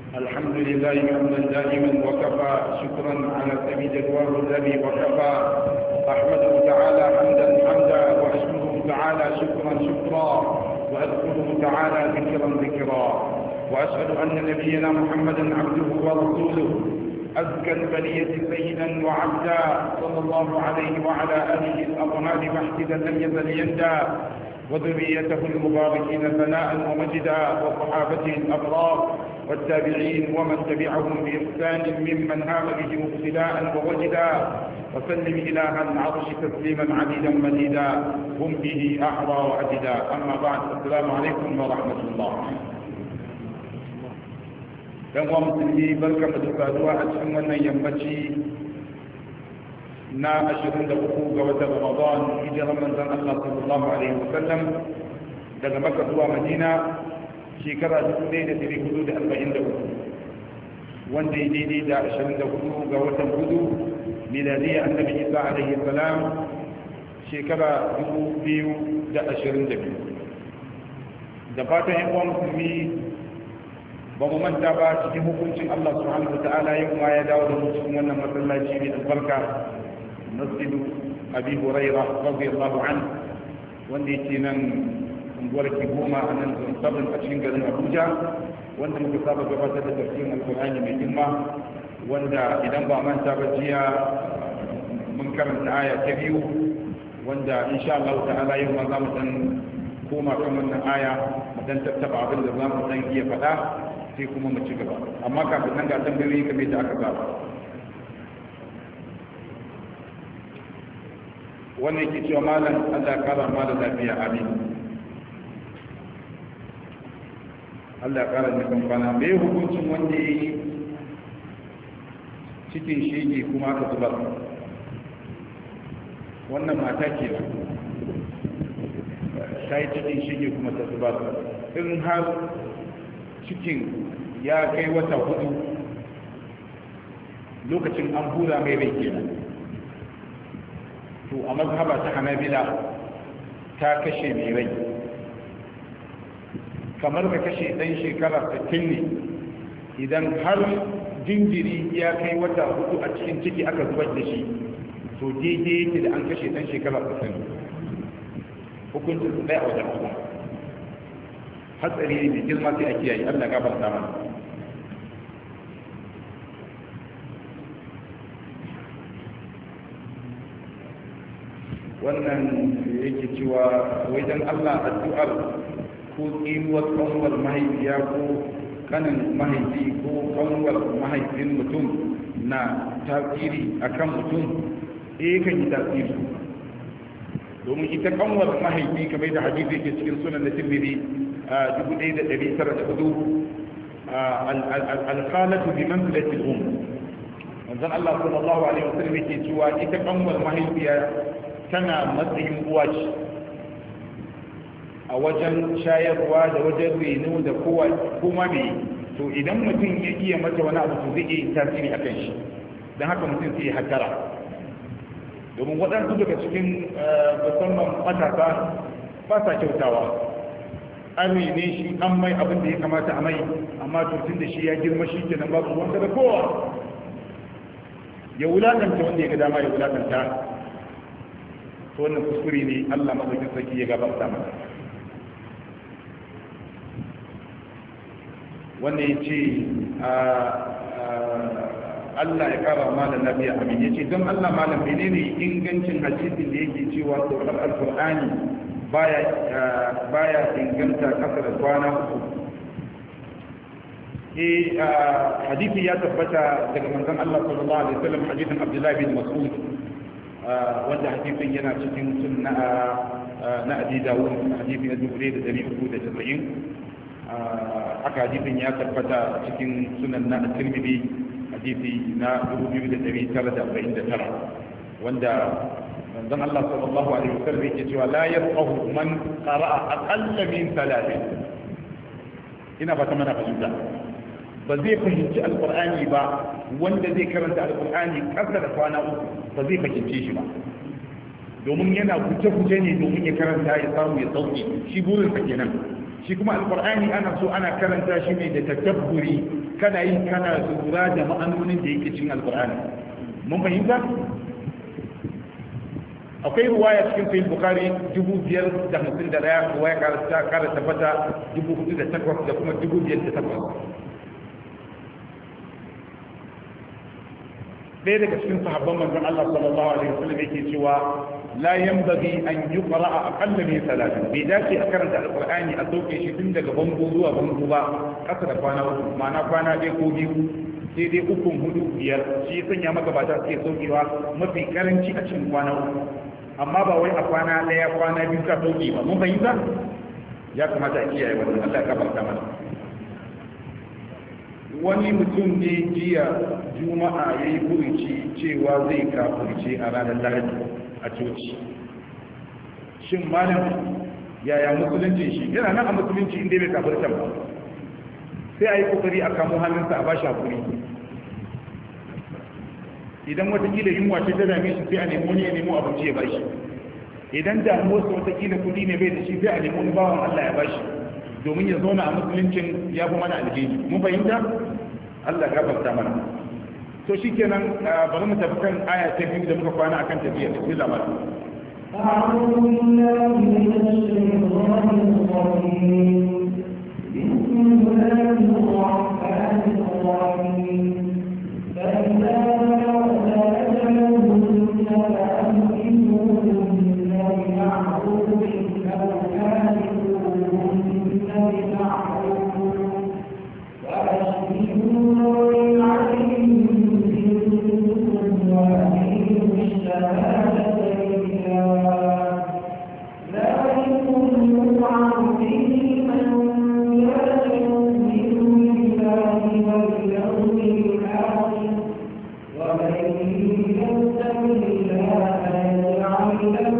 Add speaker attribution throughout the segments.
Speaker 1: الحمد لله حمدا دائما وكفى شكرا على سبيل جدواه الذي وكفى احمده تعالى حمدا واشكره تعالى شكرا واذكره تعالى ذكرا واشهد ان نبينا محمدا عبده ورسوله أزكى البلية سيدا وعبدا صلى الله عليه وعلى آله الأطهار محددا لم يزل يندى وذريته المباركين ثناء ومجدا وصحابته الأبرار والتابعين ومن تبعهم بإحسان ممن هام به ابتداء ووجدا وسلم إله العرش تسليما عديدا مديدا هم به أحرى وأجدا. أما بعد، السلام عليكم ورحمة الله. dan uwa musulmi barka da saduwa a cikin wannan yammaci na 23 ga watan Ramadan hijiran manzon Allah sallallahu alaihi wasallam daga Makka zuwa Madina shekara 1443 wanda ya daidai da 24 ga watan hudu miladiyya annabi Isa alaihi salam shekara 2022. da fatan yan uwa musulmi ba mu manta ba cikin hukuncin Allah subhanahu wataala yau ma ya dawo da mu cikin wannan masallaci mai albarka masjidu Abi Hurairah radiyallahu anhu wanda yake nan unguwar Kigoma a nan sabon a cikin garin Abuja, wanda muka saba gabatar da tafsirin Alkur'ani mai girma, wanda idan ba manta ba jiya mun karanta aya ta biyu, wanda insha Allah ta'ala yau ma za mu dan koma kan wannan aya mu dan tattaba abin da za mu dan iya faɗa sai kuma mu ci gaba. Amma kafin nan ga tambayoyi kamar da aka saba. wannan yake cewa malam Allah ya kara malam lafiya, amin. Allah ya kara ni kan bana. Me hukuncin wanda yayi cikin shege kuma aka zubar? Wannan mata ke nan ta yi cikin shege kuma ta zubar. In har cikin ya kai wata 4 lokacin an hura mai rai kenan, to a mazhaba ta Hanabila ta kashe mai rai kamar ka kashe dan shekara 60 ne idan har jinjiri ya kai wata 4 a cikin ciki aka zubar da shi, to daidai yake da an kashe dan shekara 60. hukuncin su ɗaya a wajen Allah. Hatsari ne mai girma sai a kiyaye. Allah ya gafarta mana. wannan yake cewa wai dan Allah addu'ar ko tsinuwar kanwar mahaifiya ko kanin mahaifi ko kanwar mahaifin mutum na tasiri akan mutum kan yi tasiri, domin ita kanwar mahaifi kamar da hadisi yake cikin sunan na Tirmidhi 1904 al-khalatu bi manzilati al-um. manzon Allah sallallahu alaihi wasallam yake cewa ita kanwar mahaifiya tana matsayin uwa ce a wajen shayarwa da wajen reno da kuma mai. To idan mutum ya iya mata wani abu to zai iya tasiri a kan shi, don haka mutum sai ya hatara, domin waɗansu daga cikin musamman matasa ba sa kyautawa. An rene shi an mai abin da ya kamata a mai, amma tutun da shi ya girma shi kenan babu wanda da kowa ya wulakanta wanda ya ga dama ya wulakanta. To wannan kuskure ne, Allah madaukakin sarki ya gabata mata. wannan ya ce Allah ya kara malam lafiya, amin. Ya ce don Allah malam menene ingancin hadisin da yake cewa saukar alkur'ani baya inganta kasa da kwana 3? Hadisi ya tabbata daga manzon Allah sallallahu alaihi wasallam, hadisin Abdullah bin Mas'ud, wanda hadisin yana cikin sunna na Abi Dawud, hadisi na 1390. haka hadisin ya tabbata cikin sunan na Tirmidhi, hadisi na 2949, wanda manzon Allah sallallahu alaihi wasallam yake cewa la yafqahu man qara'a aqalla min 3. ina ba ta mana fahimta, ba zai fahimci alqur'ani ba wanda zai karanta alqur'ani kasa da kwana 3 ba zai fahimce shi ba, domin yana guje-guje ne domin ya karanta ya samu ya sauke shi burinsa kenan. shi kuma alqur'ani ana so ana karanta shi ne da tadabburi kana yin kana lura da ma'anonin da yake cikin alqur'ani mun fahimta akwai ruwaya cikin sahih bukhari 5,051 ruwaya kara tabbata 4,008 da kuma 5,008 ɗaya daga cikin sahabban manzon Allah sallallahu alaihi wasallam yake cewa la yanbaghi an yuqra'a aqalla min salatin bai dace a karanta alqur'ani a sauke shi tun daga bango zuwa bango ba kasa da kwana uku ma'ana kwana ɗaya ko biyu sai dai ukun hudu biyar shi ya sanya magabata suke saukewa mafi karanci a cikin kwana uku amma ba wai a kwana ɗaya kwana biyu ka sauke ba mun fahimta ya kamata a kiyaye wannan Allah ya kafarta mana wani mutum ne jiya juma'a ya yi furuci cewa zai kafurce a ranar lahadi a coci shin malam yaya musulunci shi yana nan a musulunci inda bai kafurtan ba sai a yi kokari a kamo hannunsa a bashi hakuri idan watakila yunwa ce ta dame shi sai a nemo ne ya nemo abinci ya bashi idan damuwarsa watakila kudi ne bai da shi sai a nemo wani bawan Allah ya bashi domin ya zauna a musuluncin ya fi mana alheri mun fahimta Allah ya gafarta mana to shikenan bari mu tafi kan aya ta biyu da muka kwana akan tafiya bismillah ma
Speaker 2: أعوذ بالله من الشيطان الرجيم بسم الله الرحمن الرحيم فإذا بلغن أجلهن فأمسكوهن بمعروف أو كاتبوهن بمعروف وأشهدوا عليهم منكم وأقيموا الشهادة لله ذلكم يوعظ به من كان يؤمن بالله واليوم الآخر ومن يتق الله يجعل له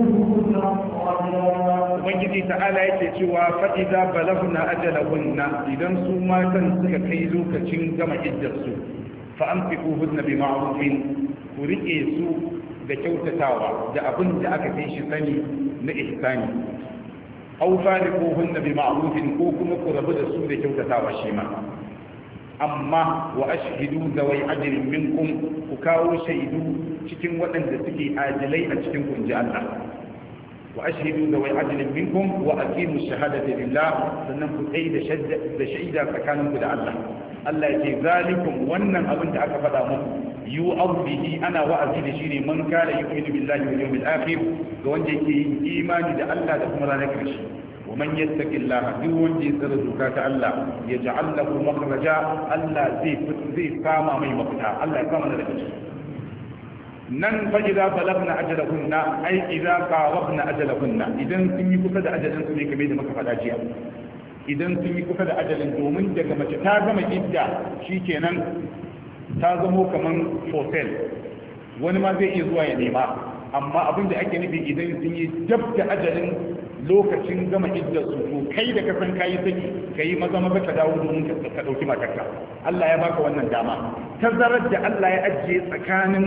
Speaker 2: مخرجا
Speaker 1: ubangiji ta'ala yake cewa fa'iza balagna ajalahunna idan su matan suka kai lokacin gama iddarsu fa amsikuhunna bi ma'rufin ku rike su da kyautatawa da abin da aka kai shi sani na ihsani aw fariquhunna bi ma'rufin ko kuma ku rabu da su da kyautatawa shi ma amma wa ashhidu zawai ajrin minkum ku kawo shaidu cikin waɗanda suke adilai a cikin kunji Allah وأشهدوا ذوي عدل منكم وأقيموا الشهادة لله سننفذ أي شهيدا فكانوا كده الله الله يجي ذلكم وأن أبنت أكفد أمم يوعظ به أنا وأزيد شيني من كان يؤمن بالله واليوم الآخر وأن يجي إيمان ده الله لكم لا نكرش ومن يتق الله دون جزر زكاة الله يجعل له مخرجا الله زي كاما مي مقتا الله كاما نكرش nan fa idza balagna ajalahunna ay idza qarabna ajalahunna idan sun yi kusa da ajalin su ne kamar da muka faɗa jiya idan sun yi kusa da ajalin domin daga mace ta gama idda shikenan ta zamo kaman hotel wani ma zai iya zuwa ya nema amma abin da ake nufi idan sun yi dab da ajalin lokacin gama iddar su to kai da ka san kayi saki kai maza maza ka dawo domin ka dauki matarka Allah ya baka wannan dama tazarar da Allah ya ajiye tsakanin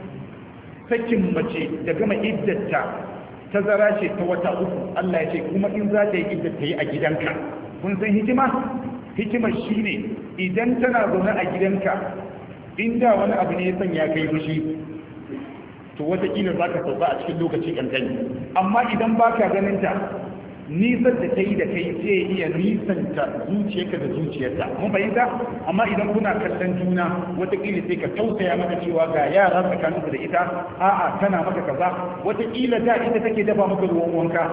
Speaker 1: sakin mace da gama iddata tazara ce ta wata uku Allah ya ce kuma in za ta yi iddata yi a gidanka kun san hikima shine idan tana zaune a gidanka inda wani abu ne ya sanya kai fushi to wataƙila za ka sauka a cikin lokaci kankani amma idan ba ka ganin ta nisan da ta yi da kai zai iya nisanta zuciyarka da zuciyarta mun fahimta amma idan kuna kallon juna wataƙila sai ka tausaya maka cewa ga yara tsakaninsu da ita a'a tana maka kaza wataƙila da ita take dafa maka ruwan wanka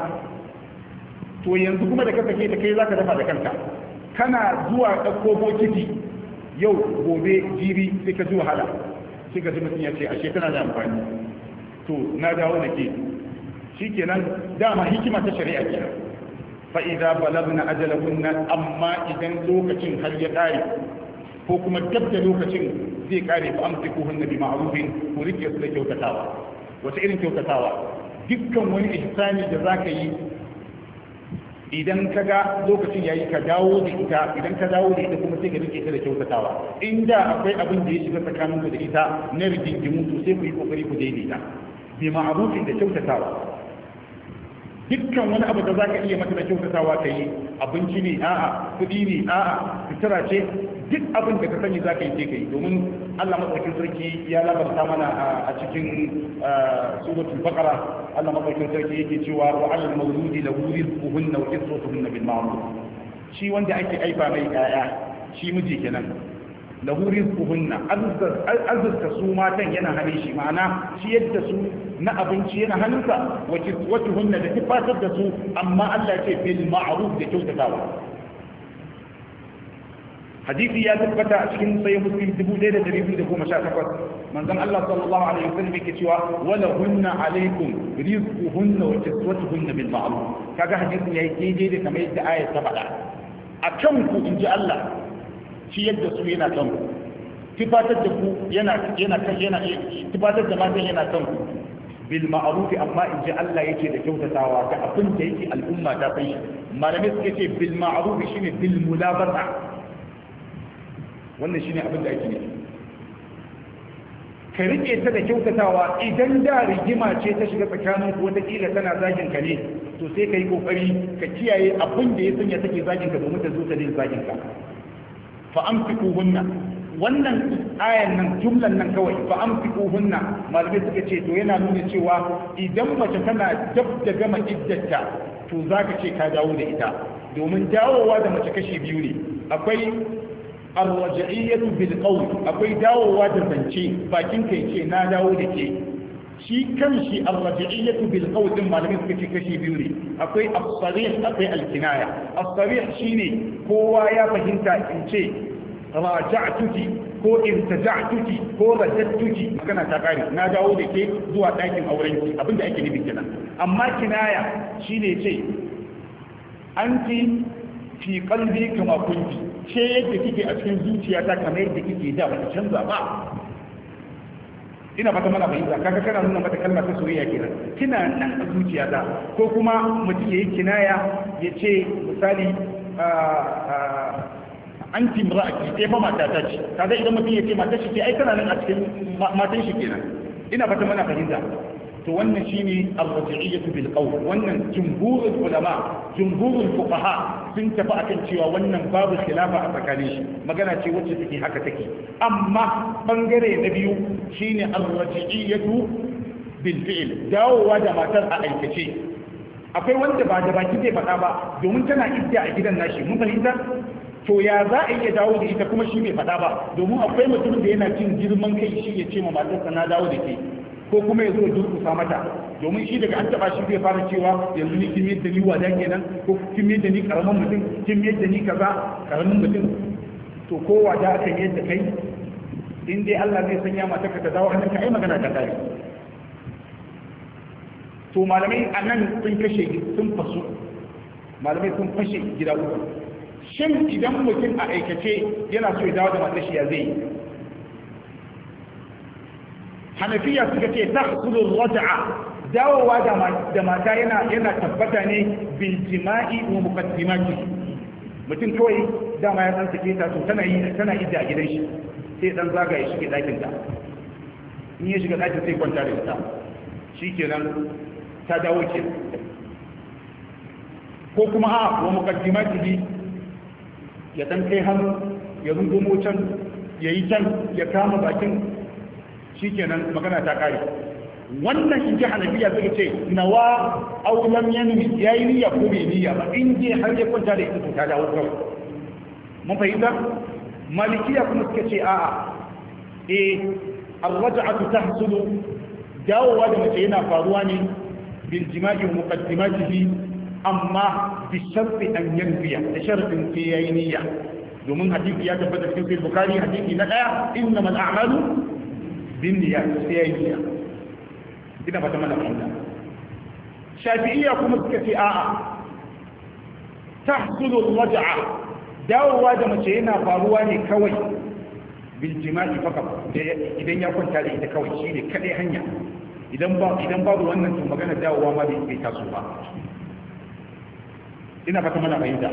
Speaker 1: to yanzu kuma da ka sake ta kai zaka dafa da kanka kana zuwa ɗauko bokiti yau gobe jibi sai ka ji wahala sai ka ji mutum ya ce ashe tana da amfani to na dawo da ke shikenan dama hikima ta shari'a kenan fa idza balagna ajalahunna amma idan lokacin har ya kare ko kuma dab da lokacin zai kare fa amsikuhunna bi ma'rufin ku rike su da kyautatawa wata irin kyautatawa dukkan wani ihsani da zaka yi idan ka ga lokacin yayi ka dawo da ita idan ka dawo da ita kuma sai ka rike ta da kyautatawa inda akwai abin da ya shiga tsakaninku da ita na rigingimu to sai ku yi kokari ku daidaita bi ma'rufin da kyautatawa dukkan wani abu da zaka iya mata da kyautatawa ka yi, abinci ne a'a, kuɗi ne a'a, sutura ce, duk abin da ka sani zaka yi sai ka yi. Domin Allah madaukakin sarki ya labarta mana a cikin suratul baqara, Allah madaukakin sarki yake cewa wa alal mawludi lahu rizquhunna wa kiswatuhunna bil ma'ruf. Shi wanda ake aifa mai ƴaƴa, shi miji kenan, lahu rizquhunna, azzarta su matan yana hannun shi, ma'ana shi yadda su na abinci yana hannunsa, wacce hunna da tufatar da su, amma Allah ce bil ma'ruf da kyautatawa. Hadisi ya tabbata a cikin sahih Muslim 1218, manzon Allah sallallahu alaihi wasallam yake cewa wala hunna alaikum rizquhunna wa kiswatuhunna bil ma'ruf. Kaga hadisin yayi daidai da kamar yadda ayat ta faɗa. A kan ku inji Allah, shi yadda su yana kan ku, tufatar da ku tufatar da matan yana kan ku bil ma'ruf, amma in ji Allah yake da kyautatawa ga abin da yake al'umma ta san shi. Malamai suke ce bil ma'ruf shine bil mulabata, wannan shine abin da ake nufi. Ka rike ta da kyautatawa. Idan da rigima ce ta shiga tsakanin ku, wata kila tana zagin ka ne, to sai ka yi kokari ka kiyaye abin da ya sanya take zagin ka domin ta zo ta daina zagin ka. Fa'amfikuhunna, wannan ayan nan, jumlan nan kawai, fa'amfikuhunna, malamai suka ce to yana nuna cewa idan mace tana dab da gama iddata, to za ka ce ka dawo da ita. Domin dawowa da mace kashi biyu ne, akwai arwaja'iyyatu bil qawl, akwai dawowa da zance, bakin kai ce na dawo da ke. Shi kan shi arwaja'iyyatu bil qawl din malamai suka ce kashi biyu ne, akwai as-sarih, akwai al-kinaya. As-sarih shine kowa ya fahimta in ce raja'tuki ko irtaja'tuki ko raja'tuki, magana ta kare, na dawo da ke zuwa ɗakin aurenki, abinda ake nufi kenan. Amma kinaya shine ce anti fi qalbi kama kunti, ce yadda kike a cikin zuciyata kamar yadda kike da, ba ta canza ba. Ina fata mana fahimta, kaga kana nuna mata kalmar ta soyayya kenan, kina nan a zuciyata. Ko kuma mutum yayi kinaya ya ce misali anti imra'ati, sai fa mata ta ce, kaga idan mutum ya ce mata shi ce ai tana nan a cikin matan shi kenan. Ina fata mana fahimta. To wannan shine ar-raj'iyyatu bil qawl. Wannan jumhurul ulama, jumhurul fuqaha sun tafi akan cewa wannan babu khilafa a tsakanin shi, magana ce wacce take haka take. Amma bangare na biyu shine ar-raj'iyyatu bil fi'l, dawowa da matar a aikace. Akwai wanda ba da baki zai faɗa ba, domin tana idda a gidan nashi, mun fahimta. To ya za a iya dawo da ita kuma shi bai faɗa ba, domin akwai mutum da yana cin girman kai, shi ya ce ma matarsa na dawo da ke, ko kuma ya zo durkusa mata, domin shi daga an taba shi zai fara cewa yanzu ni kin yadda ni wada kenan, ko kin yadda ni karamin mutum, kin yadda ni kaza karamin mutum. To ko wada aka yadda kai, in dai Allah zai sanya mata ka dawo hannunka, ai magana ta kare. To malamai anan sun fasu, malamai sun fashe gida uku. Shin idan mutum a aikace yana so ya dawo da matar shi ya zai? Hanafiya suka ce tahsulul raj'a, dawowa da mata yana tabbata ne bil jima'i wa muqaddimati. Mutum kawai dama ya san sake ta, to tana idda a gidan shi, sai dan zaga ya shige dakin ta. In ya shiga dakin sai kwanta da ita, shikenan ta dawo ke. Ko kuma wa muqaddimati, ya dan kai hannu ya rungumo can, yayi can, ya kama bakin, shikenan magana ta kare. Wannan in ji Hanafiya suka ce nawa aw lam yanwi, yayi niyya ko bai niyya ba, in je har ya kwanta da ita to ta dawo kawai. Mun fahimta? Malikiya kuma suka ce a'a, ar-raj'atu tahsulu, dawowa da mace yana faruwa ne bil jima'i wa muqaddimatihi, amma bi sharti an yanwiya, da shartin ke yayi niyya. Domin hadisi ya tabbata cikin Sahih Bukhari, hadisi na 1, innamal a'malu binniya, sai ya yi niyya. Ina ba ta mana fahimta. Shafi'iyya kuma suka ce a'a, tahsulu raj'a, dawowa da mace yana faruwa ne kawai bil jima'i fakat, idan ya kwanta da ita kawai, shi ne kadai hanya. Idan babu wannan, to magana dawowa ma bai taso ba. Ina ba ta mana fahimta.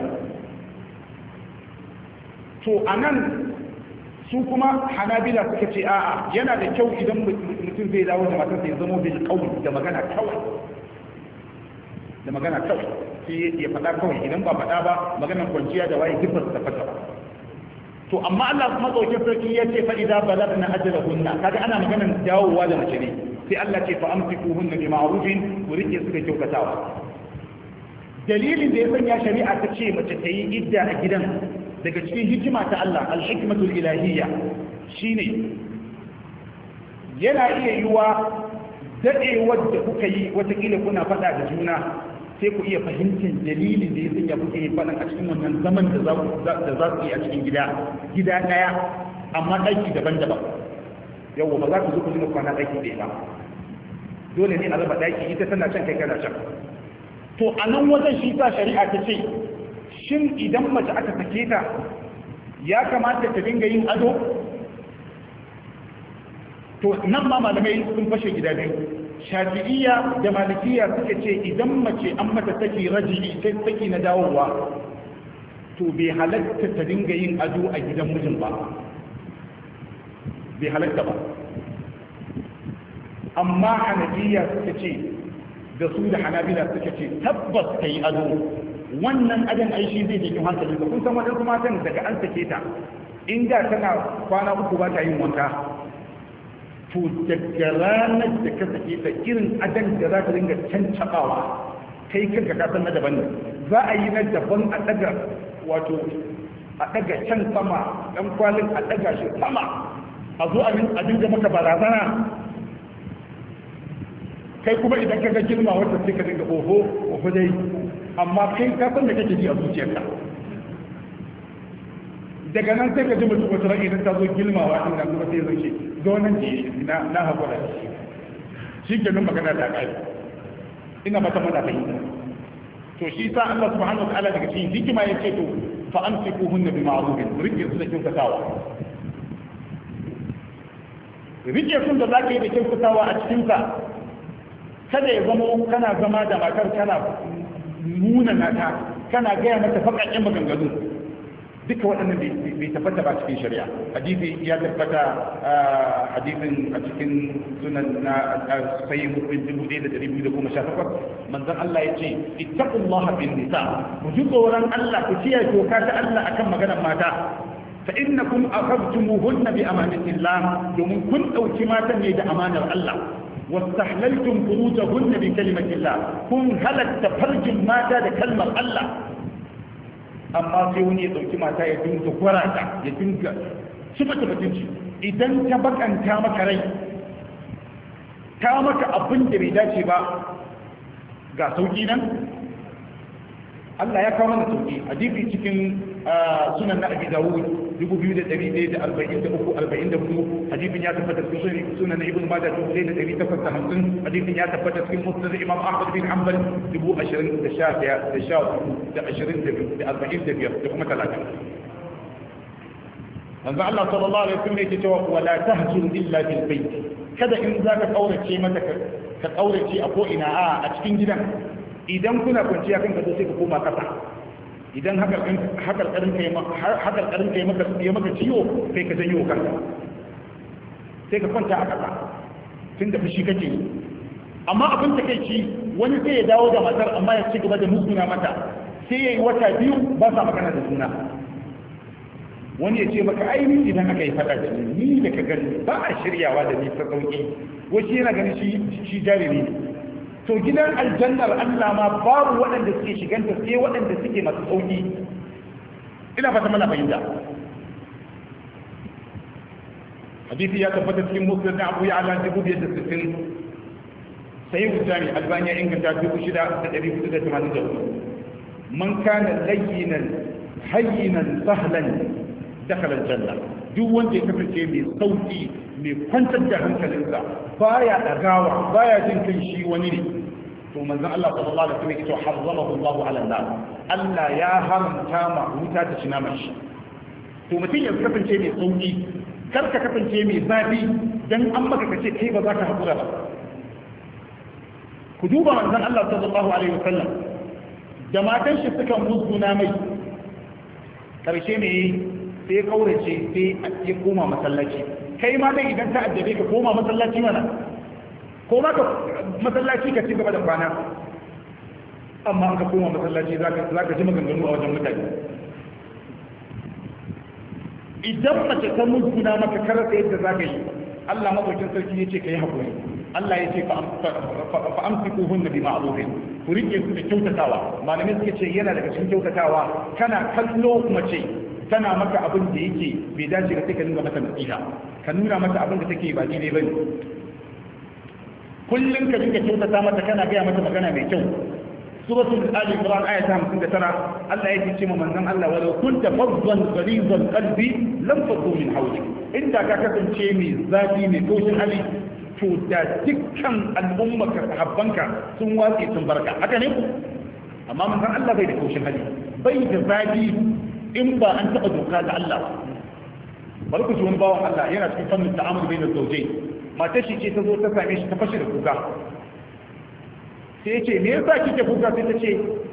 Speaker 1: To anan su kuma Hanabila suka ce a'a, yana da kyau idan mutum zai dawo da matarsa ya zama bil qawl, da magana kawai. da magana kawai sai ya faɗa kawai idan ba faɗa ba maganar kwanciya da waye duk ba su tabbata ba to amma Allah kuma dauke sarki ya ce fa idza balagna ajalahunna kaga ana maganar dawowa da mace ne sai Allah ce fa amsikuhunna bi ma'rufin ku rike su da kyautatawa dalilin da ya sanya shari'a ta ce mace ta yi idda a gidan daga cikin hikima ta Allah al-hikmatul ilahiyya shine yana iya yiwa dadewar da kuka yi watakila kuna faɗa da juna sai ku iya fahimtar dalilin da ya sanya kuke yi faɗan a cikin wannan zaman da za ku yi a cikin gida ɗaya amma ɗaki daban-daban yawwa ba za ku zo ku dinga kwana ɗaki ɗaya ba dole ne a raba ɗaki ita tana can kai kana can to a nan wajen shi sa shari'a ta ce shin idan mace aka sake ta ya kamata ta dinga yin ado to nan ma malamai sun fashe gida biyu shafi'iyya da malikiya suka ce idan mace an mata saki raji'i sai saki na dawowa to bai halatta ta dinga yin ado a gidan mijin ba bai halatta ba amma hanafiya suka ce da su da hanabila suka ce tabbas ta yi ado wannan adon aishi zai jikin hankali da kun san wadansu matan daga an sake ta inda tana kwana uku ba ta yin wanka to daga ranar da ka sake ta irin adon da za ta dinga cancaɓawa kai kanka ka san na daban ne za a yi na daban a daga wato a daga can sama dan kwalin a daga shi sama a zo a dinga maka barazana kai kuma idan ka ga girma wata sai ka dinga oho dai amma kai ka san da kake ji a zuciyarka daga nan sai ka ji mutum wata ran idan ta zo girmawa din nan kuma sai zai ce zo nan ji na hakura shi ke nan magana da kai ina ba ta mana fahimta to shi sa Allah subhanahu wa ta'ala daga cikin hikima ya ce to fa amsikuhunna bi ma'rufin rike su da kyautatawa rike sun da zaka yi da kyautatawa a cikin sa kada ya zama kana zama da matar kana nuna nata kana gaya mata faƙaƙen maganganu duka waɗannan bai tabbata ba cikin shari'a hadisi ya tabbata hadisin a cikin sunan na sahih muslim 1218 manzon Allah ya ce ittaqullaha bin nisa ku ji tsoron Allah ku kiyaye doka ta Allah akan maganar mata fa innakum akhadtumuhunna bi amanatillah domin kun dauki matan ne da amanar Allah واستحللتم فروجهن بكلمة الله كن هلك تفرج ماتا لكلمة الله أما في وني يدوك ماتا يدين تقراتا يدين سبت بتنشي إذن تبك أن تامك ري تامك أبن دريداتي با ga sauki nan Allah ya kawo mana sauki hadisi cikin sunan na Abi Dawud 2143 hadisin ya tabbata cikin sunan Ibn Majah 1850 hadisin ya tabbata cikin Musnad Imam Ahmad bin Hanbal 20 da 15 da 22 da 45 da kuma 30 manzo Allah sallallahu alaihi wasallam yake cewa wala tahjur illa bil bayt kada in zaka kaurace mata ka kaurace a ko ina a cikin gidan idan kuna kwanciya kan gado sai ka koma kasa idan hakar karin kai maka ciwo kai ka janyo kanka sai ka kwanta a kasa tun da fushi kake amma abin ta kai ci wani sai ya dawo da matar amma ya ci gaba da musguna mata sai ya yi wata biyu ba sa magana da juna wani ya ce maka ainihin idan aka yi fada da ni da ka gani ba a shiryawa da ni ta sauki wasu yana ganin shi jariri ne to gidan aljannar Allah ma babu waɗanda suke shiganta sai waɗanda suke masu sauki ina fata mana fahimta hadisi ya tabbata cikin musnad na Abu Ya'la 560 sai Jami Albani ya inganta 6484 man kana layyinan hayyinan sahlan dakhala aljanna duk wanda ya kasance mai sauki mai kwantar da hankalinsa baya dagawa baya jin kan shi wani ne to manzon Allah sallallahu alaihi wasallam yake harramahu Allah ala nar Allah ya haramta ma wuta ta cina mashi to mutum ya kasance mai sauki kar ka kasance mai zafi dan an maka kace kai ba za ka hakura ba ku duba manzon Allah sallallahu alaihi wasallam da matan shi suka musguna mai karshe ne sai kaurace sai ya koma masallaci kai ma dai idan ta addabe ka koma masallaci mana ko ma ka masallaci ka ci gaba da kwana amma an ka koma masallaci za ka ji maganganu a wajen mutane. Idan mace ta musguna maka karasa yadda za ka yi, Allah madaukin sarki ya ce ka yi haƙuri. Allah ya ce fa amsiku hunna bi ma'rufin, ku rike su da kyautatawa. Malamai suka ce yana daga cikin kyautatawa kana kallo mace tana maka abin da yake bai dace da take nuna mata nasiha, ka nuna mata abin da take ba daidai bane. Kullum ka dinga kyautata mata, kana gaya mata magana mai kyau. Suratul Ali Imran aya ta 59 Allah yake cewa manzon Allah walau kunta faddan ghalidhal qalbi lam faddu min hawlik, inda ka kasance mai zafi mai toshin hali to da dukkan al'ummarka sahabbanka sun watsi sun barka, haka ne? Amma manzon Allah bai da toshin hali, bai da zafi in ba an taba doka da Allah ba. Bari ku ji wani bawan Allah yana cikin fannin ta'amul bainar zawjayn, matar shi ce ta zo ta same shi ta fashe da kuka. Sai ya ce me yasa kike kuka? Sai ta ce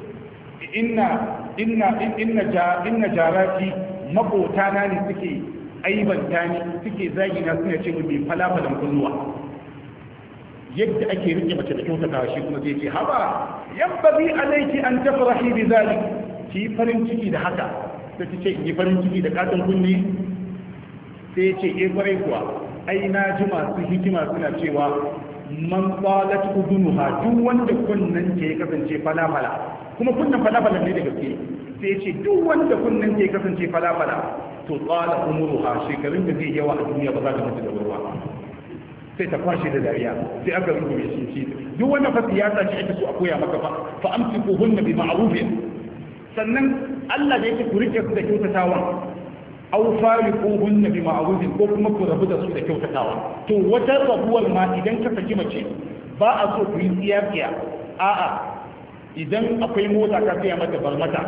Speaker 1: inna jarati makota na ne suke aibanta ni, suke zagi na, suna ce mai falafalan kunnuwa. Yadda ake rike mace da kyautata shi kuma sai ce haba yabbi alayki an tafrahi bi zalik, ki farin ciki da haka. Sai ta ce in yi farin ciki da katon kunni? Sai ya ce kwarai kuwa, ai na ji masu hikima suna cewa man qalat udunuha, duk wanda kunnan ke kasance falafala, kuma kunnan falafala ne da gaske. Sai ce duk wanda kunnan ke kasance falafala to qala umuruha, shekarun da zai yawa a duniya ba za ta mutu da ruwa. Sai ta kwashe da dariya, sai aka rubuce shi duk wannan fa siyasa ce ake so a koya maka fa amsikuhunna bi ma'rufin. Sannan Allah da yake ku rike su da kyautatawan, aw fariquhunna bi ma'rufin, ko kuma ku rabu da su da kyautatawa. To wata rabuwar ma idan ka saki mace ba a so ku yi tsiyafiya, a'a idan akwai mota ka siya mata bar mata,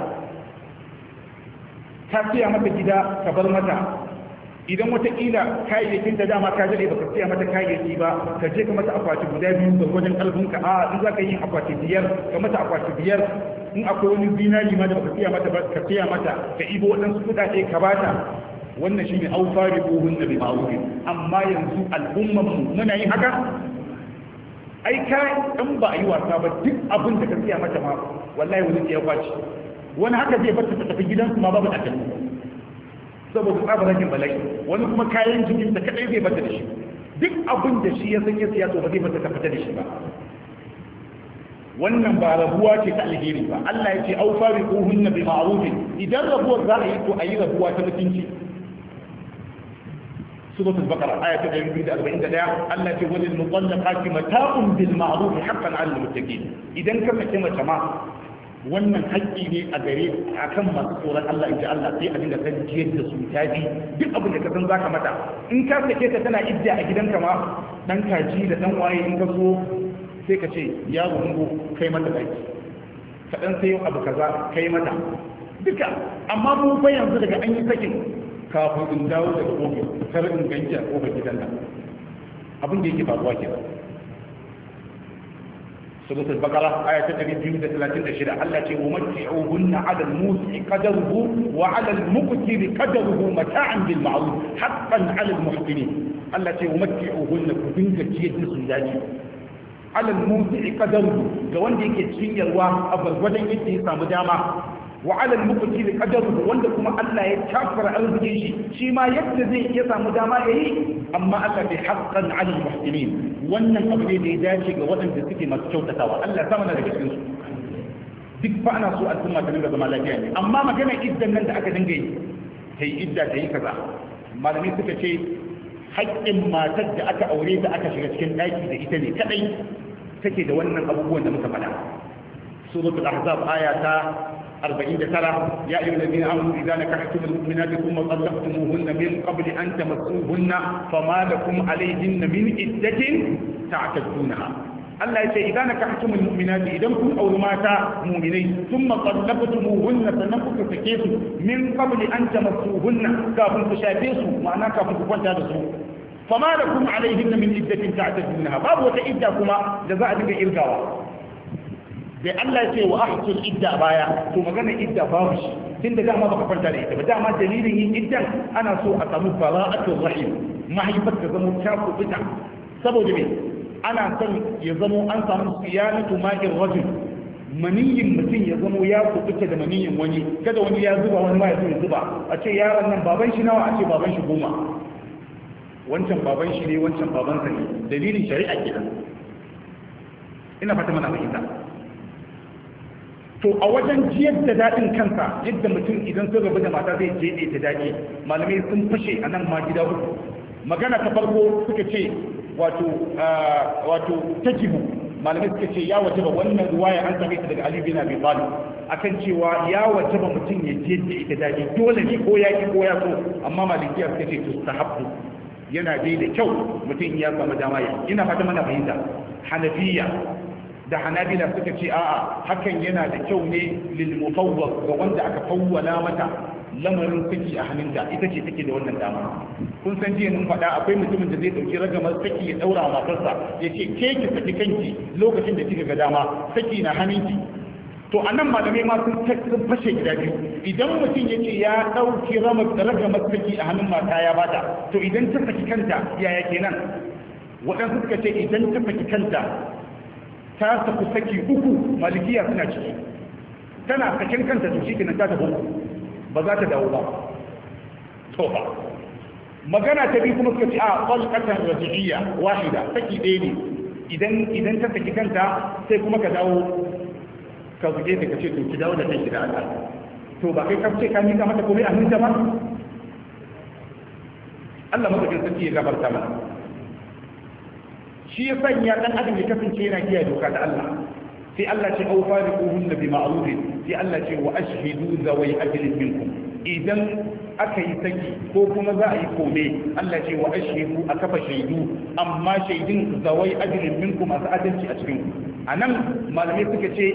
Speaker 1: ka siya mata gida ka bar mata. Idan wataƙila kayayyakin da dama ka jade baka siya mata kayayyaki ba, ka je ka mata akwati guda biyu da wajen ƙarfinka. A in za ka yi akwati biyar ka mata akwati biyar. In akwai wani zinari ma da baka siya mata ba ka siya mata, ka ibo waɗansu kuɗaɗe ka bata. Wannan shine au fariquhunna bi ma'ruf. Amma yanzu al'ummar mu muna yin haka? Ai ka in ba a yi wasa ba duk abin da ka siya mata ma wallahi wani ya kwaci. Wani haka zai bar ta tafi gidansu ma babu takalmi saboda tsabarakin bala'i. Wani kuma kayan jikin da kadai zai bata da shi, duk abin da shi ya san ya siya to ba zai bata ta fita da shi ba. Wannan ba rabuwa ce ta alheri ba. Allah ya ce au fariquhunna bi ma'ruf. Idan rabuwar za a yi to a yi rabuwa ta mutunci. Suratul Baqara aya ta 241 Allah ce walil mutallaqati mata'un bil ma'ruf haqqan 'alal muttaqin. Idan ka mace mace ma wannan haƙƙi ne a gare akan masu tsoron Allah, inji Allah, sai a dinga kan jiyar da su taji duk abin da ka san zaka mata. In ka sake ta tana idda a gidanka ma, dan kaji da dan waye in ka so sai ka ce ya rungo kai mata baki, ka dan sayo abu kaza kai mata duka. Amma mu fa yanzu daga an yi sakin kafin in dawo daga ofis kar in ganki a kofar gidan nan, abin da yake faruwa kenan. Suratul Baqara aya ta 236 Allah ce wa matti'uhunna 'ala al-musi'i qadaruhu wa 'ala al-muqtiri qadaruhu mata'an bil ma'ruf haqqan 'ala al-muhsinin. Allah ce wa matti'uhunna, ku dinga ciyar da su daji. 'Ala al-musi'i qadaruhu, ga wanda yake cikin yalwa a bargwadon yadda ya samu dama. Wa 'ala al-muqtiri qadaruhu, wanda kuma Allah ya kafara arzikin shi ma yadda zai iya samu dama yayi. Amma Allah bai haqqan 'ala al-muhsinin, wannan abu ne da ya dace ga waɗanda suke masu kyautatawa. Allah ta mana daga cikin su. Duk fa ana so al'umma ta dinga zama lafiya ne. Amma magana iddan nan da aka dinga yi, kai idda ta yi kaza, malamai suka ce haƙƙin matar da aka aure ta aka shiga cikin ɗaki da ita ne kadai take da wannan abubuwan da muka faɗa. Suratul Ahzab aya ta 49 يا أيها الذين آمنوا إذا نكحتم المؤمنات ثم طلقتموهن من قبل أن تمسوهن فما لكم عليهن من عدة تعتدونها. Allah ya ce idan nakahtum almu'minat, idan kun auri mata mu'minai, thumma talaqtumuhunna, sannan kuka sake su min qabli an tamassuhunna, kafin ku shafe su, ma'ana kafin ku kwanta da su, fama lakum alaihinna min iddatin ta'tadunaha, babu wata idda kuma da za a dinga irgawa. Bai Allah ya ce wa ahsul idda baya, to magana idda babu shi, tunda dama baka kwanta da ita ba. Dama dalilin yin iddan ana so a samu bara'atul rahim, mahaifar ta zama ta kubuta. Saboda me? Ana son ya zamo an samu siyanatu ma'in rajul, maniyin mutum ya zamo ya kubuta da maniyin wani, kada wani ya zuba wani ma ya zuba, a ce yaron nan baban shi nawa, a ce baban shi 10, wancan baban shi ne, wancan babansa ne, dalilin shari'a kenan. Ina fata mana fahimta. To a wajen jiyar da daɗin kansa, yadda mutum idan sun rabu da mata zai je ta daɗi, malamai sun fashe a nan ma gida uku. Magana ta farko suka ce wato tajibu, malamai suka ce ya wajaba, wannan ruwaya an same ta daga Ali bin Abi Talib akan cewa ya wajaba mutum ya je da ita daɗi, dole ne ko ya ki ko ya so, amma malikiya suka ce to sahabbu, yana dai da kyau mutum ya samu dama ya. Ina fata mana fahimta. Hanafiya da Hanabila suka ce a'a, hakan yana da kyau ne lil mufawwad, ga wanda aka fawwala mata lamarin saki a hannunta, ita ce take da wannan dama. Kun san jiya mun faɗa akwai mutumin da zai ɗauki ragamar saki ya ɗaura wa matarsa ya ce ke ki saki kanki lokacin da kika ga dama, saki na hannunki. To a nan malamai ma sun fashe gida biyu. Idan mutum ya ce ya ɗauki ragamar saki a hannun mata ya bata, to idan ta saki kanta yaya kenan? Waɗansu suka ce idan ta saki kanta ta saku saki 3, malikiya suna ciki, tana sakin kanta to shi kenan ta tafi, ba za ta dawo ba. To ba magana ta biyu kuma suka ce a qalqatan raj'iyya wahida, saki ɗaya ne. Idan ta saki kanta sai kuma ka dawo ka zuge ta kace to ki dawo da kanki da Allah, to ba kai ka ce ka mika mata komai a hannunta ba? Allah madaukakin sarki ya gabarta mana. Shi ya sanya dan adam ya kasance yana kiyaye doka ta Allah. Sai Allah ce au fariquhunna bi ma'ruf, sai Allah ce wa ashhidu zawai ajlin minkum. Idan aka yi saki ko kuma za a yi kome, Allah ce wa ashhidu, a kafa shaidu, amma shaidun zawai ajlin minkum, masu adalci a cikin ku. Anan malamai suka ce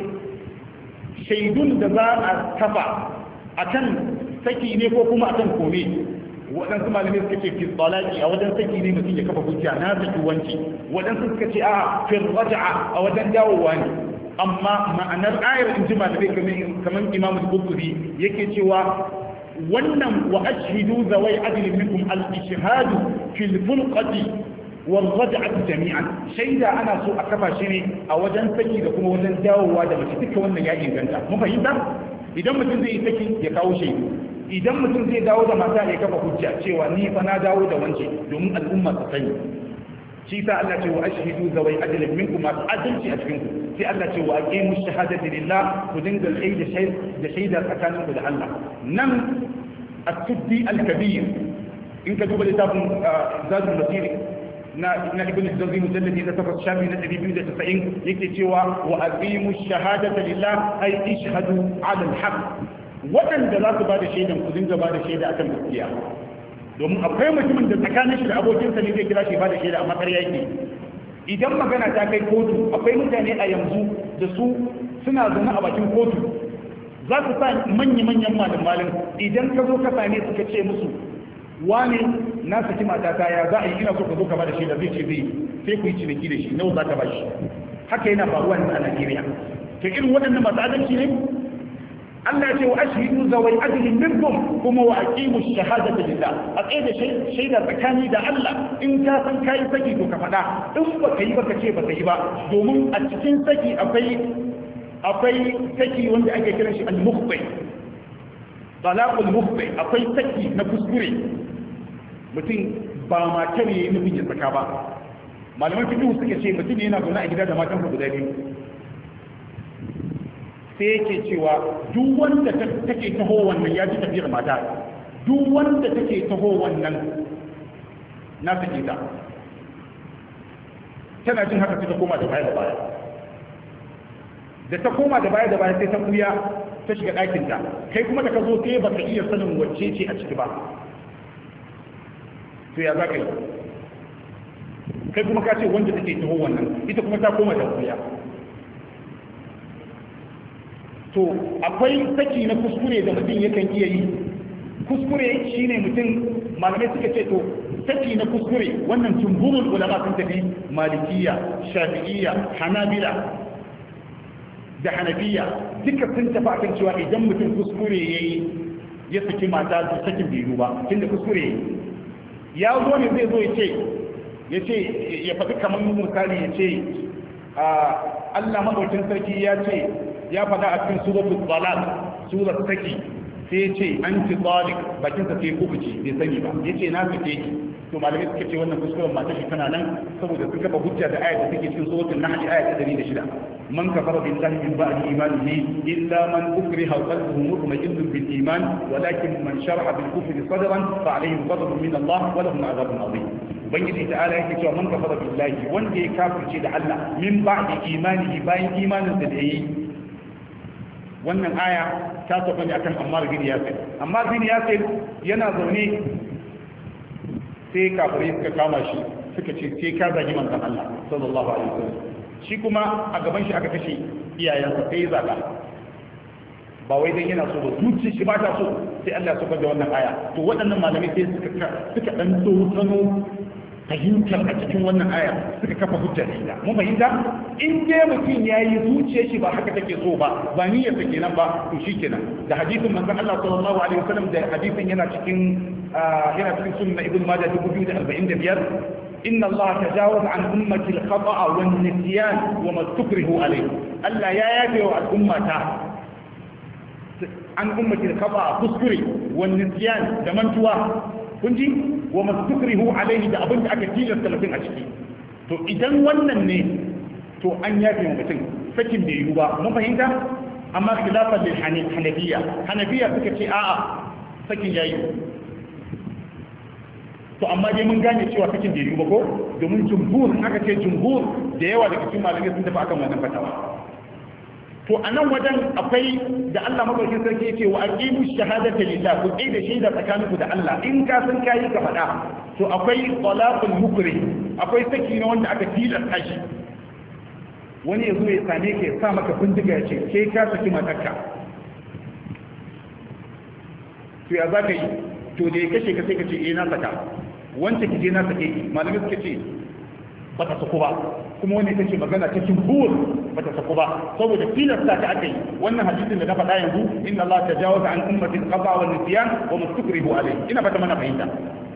Speaker 1: shaidun da za a kafa akan saki ne ko kuma akan kome. Waɗansu malamai suka ce fi talaqi, a wajen saki ne mutum ya kafa hujja na saki wanci. Waɗansu suka ce a fi raj'a, a wajen dawowa ne. Amma ma'anar ayar in ji malamai kamar Imam al-Qurtubi yake cewa wannan wa ashhidu zawai adlin minkum al-ishhadu fil fulqati wal raj'ati jami'an, shaida ana so a kafa shi ne a wajen saki da kuma wajen dawowa da mace, duka wannan ya inganta. Mun fahimta? Idan mutum zai yi saki ya kawo shaidu, idan mutum zai dawo da mata ya kafa hujja cewa ni fa na dawo da wance, domin al'umma su sani. Shi sa Allah ce wa ashhidu zawai adlin minkum, masu adalci a cikin ku. Sai Allah ce wa aqimu shahadati lillah, ku dinga tsaye da shaida tsakaninku da Allah. Nan as-suddi al-kabir, in ka duba littafin zadul masir na ibn al-jawzi mujalladi na 8 shafi na 290 yake cewa wa aqimu shahadata lillah ay ishhadu ala al-haq. Waɗanda za su ba da shaidan ku dinga ba da shaida akan gaskiya, domin akwai mutumin da tsakanin shi da abokinsa ne zai kira shi ba da shaida amma ƙarya yake. Idan magana ta kai kotu, akwai mutane a yanzu da su suna zaune a bakin kotu, za su sa manya-manyan malin idan ka zo ka same su ka ce musu wane na saki matata ya za a yi, ina so ka zo ka ba da shaida, zai ce zai, sai ku yi ciniki da shi, nawa za ka ba shi. Haka yana faruwa a Najeriya. To irin waɗannan masu adalci ne? Allah ya ce wa ashhidu zawai adlin minkum, kuma wa aqimu shahadata lillah, a tsaye da shaida tsakani da Allah. In ka san kai saki to ka faɗa, in ba ka yi ba ka ce ba ka yi ba, domin a cikin saki akwai saki wanda ake kiran shi al-mukhti, talaqul mukhti, akwai saki na kuskure, mutum ba matar yayi nufin ya saka ba. Malaman fiqh suka ce mutum yana zaune a gida da matansa guda biyu, sai yake cewa duk wanda take taho wannan ya ji tafiyar mata, duk wanda take taho wannan na sake ta. Tana jin haka sai ta koma da baya da baya, da ta koma da baya da baya sai ta kuya ta shiga ɗakinta, kai kuma da ka zo sai baka iya sanin wacce ce a ciki ba, to ya za ka yi? Kai kuma ka ce wanda take taho wannan, ita kuma ta koma da kuya. To akwai saki na kuskure da mutum yakan iya yi. Kuskure shine mutum, malamai suka ce to saki na kuskure wannan jumhurul ulama sun tafi, malikiya, shafi'iyya, hanabila da hanafiya duka sun tafi akan cewa idan mutum kuskure yayi ya saki mata da sakin biyu ba, tunda kuskure ya zo ne zai zo ya ce ya faɗi kamar misali ya ce Allah madaukin sarki ya ce ya faɗa a cikin suratul talaq surat saki sai ya ce anti talik bakin sa sai kuku ce bai sani ba yace na sake ki to malamai suka ce wannan kuskuren matar shi tana nan saboda sun kafa hujja da ayat da take cikin suratul nahl ayat 106 man kafara billahi min ba'di imanihi illa man ukriha qalbuhu mutma'innun bil iman walakin man sharaha bil kufri sadran fa alayhim ghadabun min Allah wa lahum 'adhabun 'adhim ubangiji ta'ala yake cewa man kafara billahi wanda ya kafirce da Allah min ba'di imanihi bayan imanin da yayi wannan aya ta tafi ne akan Ammar bin Yasir. Ammar bin Yasir yana zaune sai kafirai suka kama shi suka ce sai ka zagi manzon Allah sallallahu alaihi wasallam shi kuma a gaban shi aka kashe iyayensa sai ya zaga ba wai dan yana so ba zuci shi ba ta so sai Allah ya saka da wannan aya to waɗannan malamai sai suka dan tsano fahimtar a cikin wannan aya suka kafa hujjar ita mun fahimta in dai mutum yayi zuciyar shi ba haka take so ba niyyar sa kenan ba to shikenan da hadisin manzon Allah sallallahu alaihi wasallam da hadisin yana cikin sunan ibn majah 2045 inna Allah tajawaza an ummati al-khata'a wan nisyan wa ma tukrihu alayhi Allah ya yafe wa al'ummata an ummati al-khata'a kuskure wan nisyan da mantuwa kun ji wa mastukrihu alaihi da abin da aka tilasta mutum a ciki to idan wannan ne to an yafe mutum sakin da yiwu ba mun fahimta amma khilafan lil hanafiya suka ce a'a sakin yayi to amma dai mun gane cewa sakin da yiwu ba ko domin jumhur aka ce jumhur da yawa daga cikin malamai sun tafi akan wannan fatawa to a nan wajen akwai da Allah madaukakin sarki yake wa aqimu shahadata lillah ku da shaida tsakaninku da Allah in ka san kai ka faɗa to akwai talaqul mukri akwai saki ne wanda aka tilasta shi wani yazo ya same ka ya sa maka bindiga ya ce ke ka saki matarka to ya zaka yi to da ya kashe ka sai ka ce eh na saka wanda kije na sake malamai suka ce ba ta sako ba kuma wani ita ce magana ta jumhur ba ta sako ba saboda tilasta ta aka yi wannan hadisin da na faɗa yanzu inna Allah tajawaza an ummati al-qada wa nisyan wa mustakrihu alayhi ina fata mana fahimta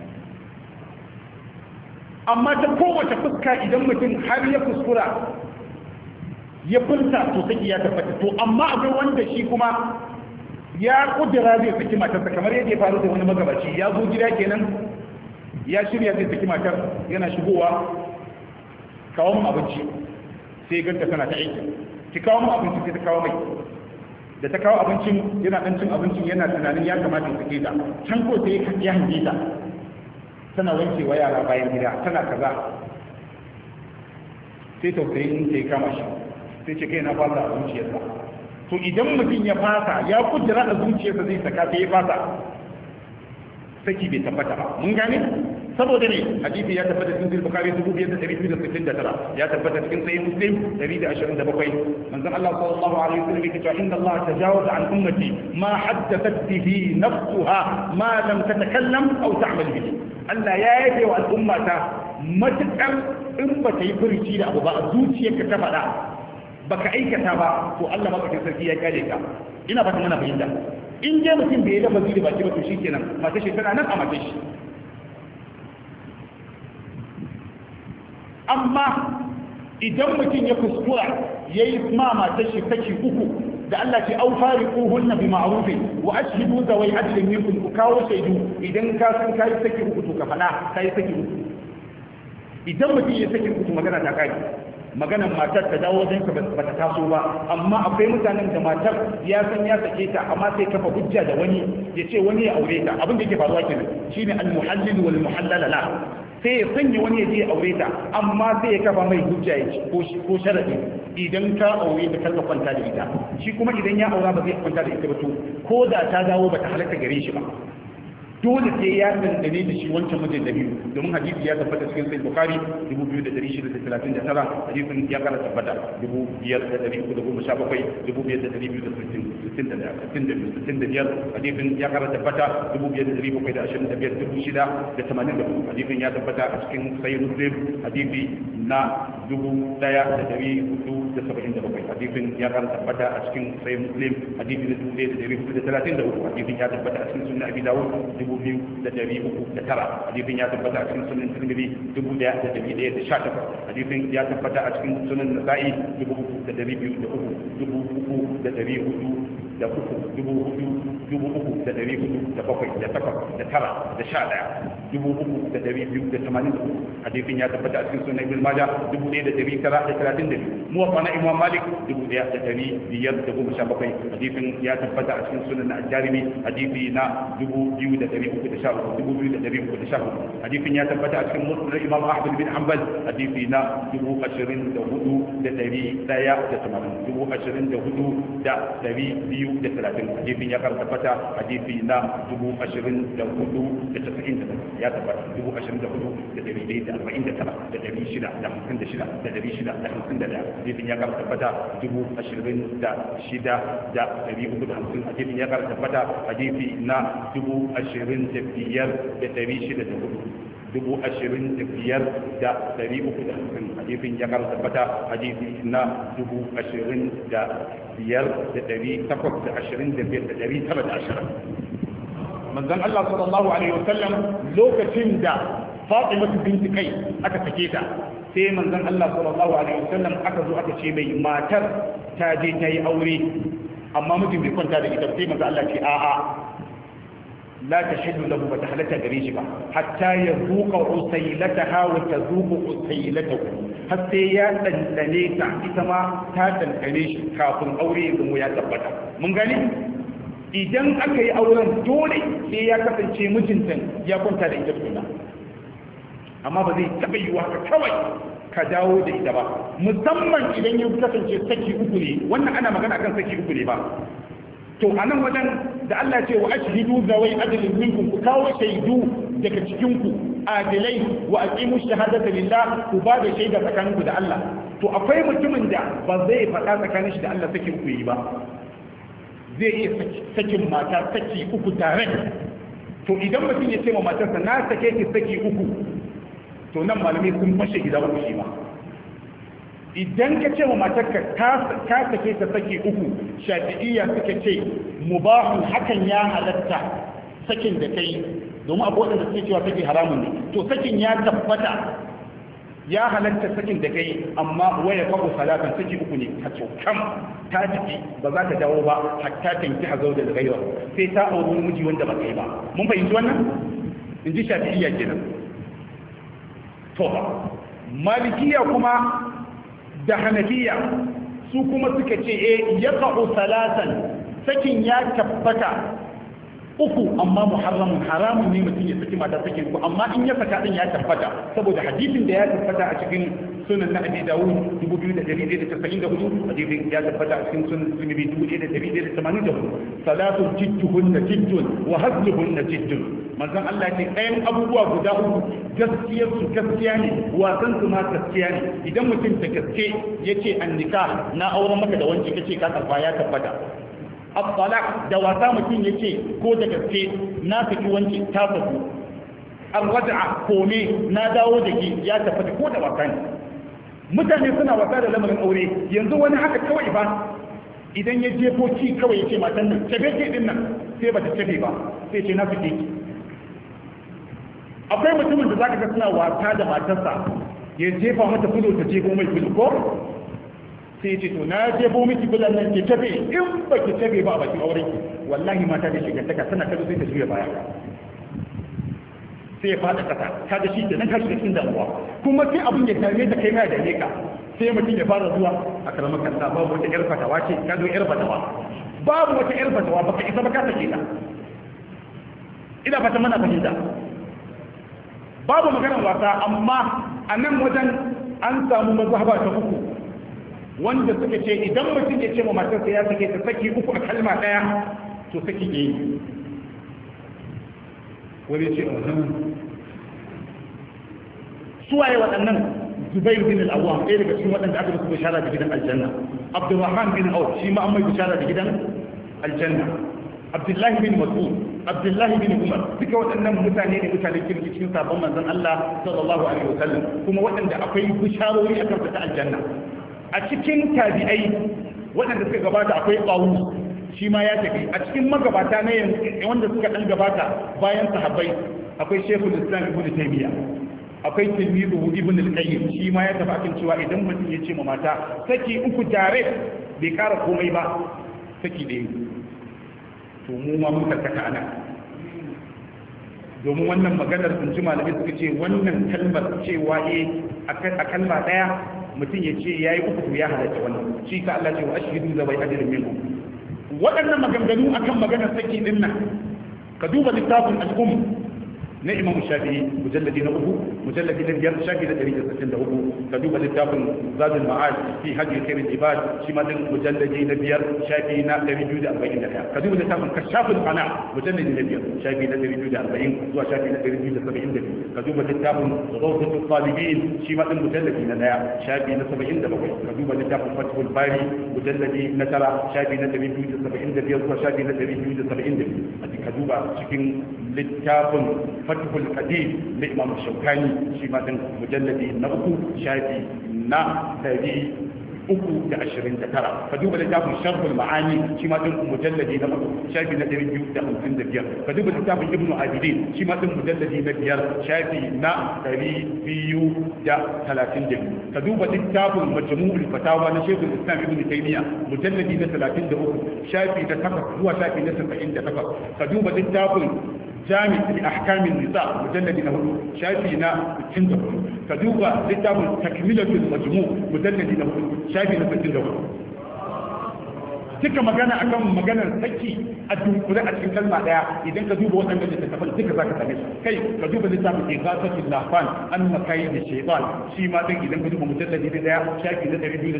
Speaker 1: amma ta kowace fuska idan mutum har ya kuskura ya furta to saki ya tabbata to amma akwai wanda shi kuma ya kudura zai saki matarsa kamar yadda ya faru da wani magabaci ya zo gida kenan ya shirya zai saki matar yana shigowa kawo mu abinci sai ganta tana ta aiki ki kawo mu abinci sai ta kawo mai da ta kawo abincin yana dan cin abincin yana tunanin ya kamata ya sake ta can ko sai ya hange ta tana wankewa yara bayan gida tana kaza sai tausayin ta ya kama shi sai ce kai na fasa a zuciyarsa to idan mutum ya fasa ya kudura a zuciyarsa zai saka sai ya fasa saki bai tabbata ba mun gane saboda ne hadisi ya tabbata cikin bukhari 2269 ya tabbata cikin sahih muslim 127 manzon Allah sallallahu alaihi wasallam yake cewa inna Allah tajawaza an ummati ma haddathat bihi nafsuha ma lam tatakallam aw ta'mal bihi Allah ya yafe wa al'ummata matakar in ba ta yi furuci da abu ba a zuciyarka ta faɗa baka aikata ba to Allah madaukakin sarki ya kare ka ina fata mana fahimta in je mutum bai da baziri ba ba to shikenan mata shi tana nan a mata shi amma idan mutum ya kuskura yayi ma mata shi saki uku da Allah ce au fariquhunna bi ma'ruf wa ashhidu zawai adlin minkum ku kawo shaidu idan ka san kai saki uku to ka fada kai saki uku idan mutum ya saki uku magana ta kai maganar matar ta dawo wajen ka ba ta taso ba amma akwai mutanen da matar ya san ya sake ta amma sai kafa hujja da wani ya ce wani ya aure ta abin da yake faruwa kenan shine al-muhallil wal muhallal la sai ya sanya wani ya je ya aure ta amma sai ya kafa mai hujja ya ce ko sharadi idan ka aure ta kalla kwanta da ita shi kuma idan ya aura ba zai kwanta da ita ba to ko da ta dawo ba ta halatta gare shi ba dole sai ya dandane da shi wancan mijin da biyu domin hadisi ya tabbata cikin sahih bukhari 2639 hadisin ya kara tabbata 5317 hadisin ya kara tabbata 5725 hadisin ya tabbata a cikin sahih muslim hadisi na 1477 hadisin ya ƙara tabbata a cikin sahih muslim hadisi na 1433 hadisin ya tabbata a cikin sunan abi dawud 2309 hadisin ya tabbata a cikin sunan tirmidhi 1118 hadisin ya tabbata a cikin sunan nasa'i 3203 hadisin ya tabbata a cikin sunan ibn majah 1932 muwatta na imam malik 1517 hadisin ya tabbata a cikin sunan al-jarimi hadisi na 2314 hadisin ya tabbata a cikin musnad imam ahmad bin hanbal hadisi na 24180 hadisin ya tabbata hadisi na 2490 ya tabbata 24,149 hadisin ya tabbata 26,350 hadisin ya tabbata hadisi na 25,604 hadisin ya tabbata hadisi na 25,825 manzon Allah sallallahu alaihi wasallam lokacin da Fatima binti Kai aka sake ta sai manzon Allah sallallahu alaihi wasallam aka zo aka ce mai matar ta je ta yi aure amma mijin bai kwanta da ita sai manzon Allah ce a'a la tashhadu lahu ba ta halatta gare shi ba hatta ya zuqa usailataha wa tazuqu usailatahu har sai ya dandane ta ita ma ta dandane shi kafin aure ya zama ya tabbata mun gani idan aka yi auren dole sai ya kasance mijinta ya kwanta da ita tukuna amma ba zai taɓa yiwuwa haka kawai ka dawo da ita ba musamman idan ya kasance saki uku ne wannan ana magana akan saki uku ne ba to a nan wajen da Allah ce wa ashhidu zawai adlin minkum ku kawo shaidu daga cikin ku adilai wa aqimu shahadata lillah ku ba da shaida tsakaninku da Allah to akwai mutumin da ba zai faɗa tsakanin shi da Allah saki uku yi ba zai iya sakin mata saki uku tare to idan mutum ya ce ma matarsa na sake ki saki uku to nan malamai sun fashe gida uku shi ma idan ka ce wa matarka ka sake ta saki uku shafi'iyya suka ce mubahun hakan ya halatta sakin da kai domin abu waɗanda suke cewa saki haramun ne to sakin ya tabbata ya halatta sakin da kai amma waya faɗo salatan saki uku ne ka kam ta tafi ba za ta dawo ba hatta tanki hazau da gaiwa sai ta auri miji wanda ba kai ba mun fahimci wannan in ji shafi'iyya kenan to malikiya kuma da hanafiya su kuma suka ce ya faɗo salatan sakin ya tabbata uku amma muharramun haramun ne mutum ya saki mata saki uku amma in ya saka din ya tabbata saboda hadisin da ya tabbata a cikin sunan na Abi Dawud 2194 hadisin ya tabbata a cikin sunan Tirmidhi 1184 salatu jidduhunna jiddun wa hazluhunna jiddun manzon Allah ce ɗayan abubuwa guda uku gaskiyar su gaskiya ne wasan su ma gaskiya ne idan mutum da gaske yace annika na auren maka da wanci kace ka karba ya tabbata al-talaq da wasa mutum yace ko da gaske na saki wanci ta saku al-wad'a kome na dawo da ki ya tabbata ko da wasa ne mutane suna wasa da lamarin aure yanzu wani haka kawai ba idan ya jefo ci kawai yace matan nan tabe ke din nan sai bata tabe ba sai ce na fike ki akwai mutumin da zaka ga suna wasa da matarsa ya jefa mata fulo ta jefo mai fulo ko sai ce to na jefo miki bulan nan ke tabe in ba ki tabe ba a bakin auren ki wallahi mata da shiga taka tana kallo sai ta juya baya sai ya fada kasa ka da shi kenan ka shiga cikin damuwa kuma sai abin ya tare da kai ma da ka sai mutum ya fara zuwa a karamar kanta babu wata yar fatawa ce ka zo yar fatawa babu wata yar fatawa baka isa ba ka sake ta ina fata mana fahimta babu maganar wasa amma a nan wajen an samu mazhaba ta uku wanda suka ce idan mutum ya ce ma matarsa ya sake ta saki uku a kalma daya to saki ke yi wani ce suwaye waɗannan Zubairu bin al-Awwam ɗaya daga cikin waɗanda aka musu bishara da gidan aljanna Abdurrahman bin Auf shi ma an mai bishara da gidan aljanna Abdullahi bin Mas'ud, Abdullahi bin Umar, duka waɗannan mutane ne mutanen kirki cikin sabon manzon Allah sallallahu alaihi wasallam, kuma waɗanda akwai bisharori akan fita aljanna. A cikin tabi'ai waɗanda suka gabata akwai Qawus, shi ma ya tafi. A cikin magabata ne wanda suka dan gabata bayan sahabbai akwai Sheikhul Islam Ibn Taymiyyah, akwai tilmizu Ibn al-Qayyim, shi ma ya tafi akan cewa idan mutum ya ce ma mata saki uku tare bai kara komai ba, saki ɗaya. To mu ma mun karkata ana, domin wannan maganar sun ji malamai suka ce wannan kalmar cewa a kalma daya mutum ya ce yayi uku to ya halatta wannan, shi ka Allah ce wa ashhidu za bai ajrin minkum. Waɗannan maganganu akan maganar saki din nan ka duba littafin al-Umm na Imam Shafi'i mujalladi na 3, mujalladi na 5, shafi na 163. Ka duba littafin Zadul Ma'ad fi Hadi Khairul Ibad, shi ma din mujalladi na 5, shafi na 241. Ka duba littafin Kashaful Qana, mujalladi na 5, shafi na 240 zuwa shafi na 272. Ka duba littafin Rawdatul Talibin, shi ma din mujalladi na 1, shafi na 77. Ka duba littafin Fathul Bari, mujalladi na 9, shafi na 275 zuwa shafi na 272. Ka duba cikin littafin Fathul Qadir na Imam Shawkani, shi ma din mujalladi na 3, shafi na 329. Ka duba littafin Sharhul Ma'ani, shi ma din mujalladi na 3, shafi na 255. Ka duba littafin Ibn Abidin, shi ma din mujalladi na 5, shafi na 232. Ka duba littafin Majmu'ul Fatawa na Sheikhul Islam Ibn Taymiyyah, mujalladi na 33, shafi na 8 zuwa shafi na 78. Ka duba littafin جامع لأحكام النساء مجلد له شافي نا 64. فدوبا لتاب تكملة المجموع مجلد له شافي نا 64. duka magana akan maganar saki a dunkule a cikin kalma daya, idan ka duba waɗannan littattafan duka zaka same su. Kai ka duba littafin Ighathatul Lahfan an makayi da shaytan, shi ma din idan ka duba mujalladi na 1 shafi na 283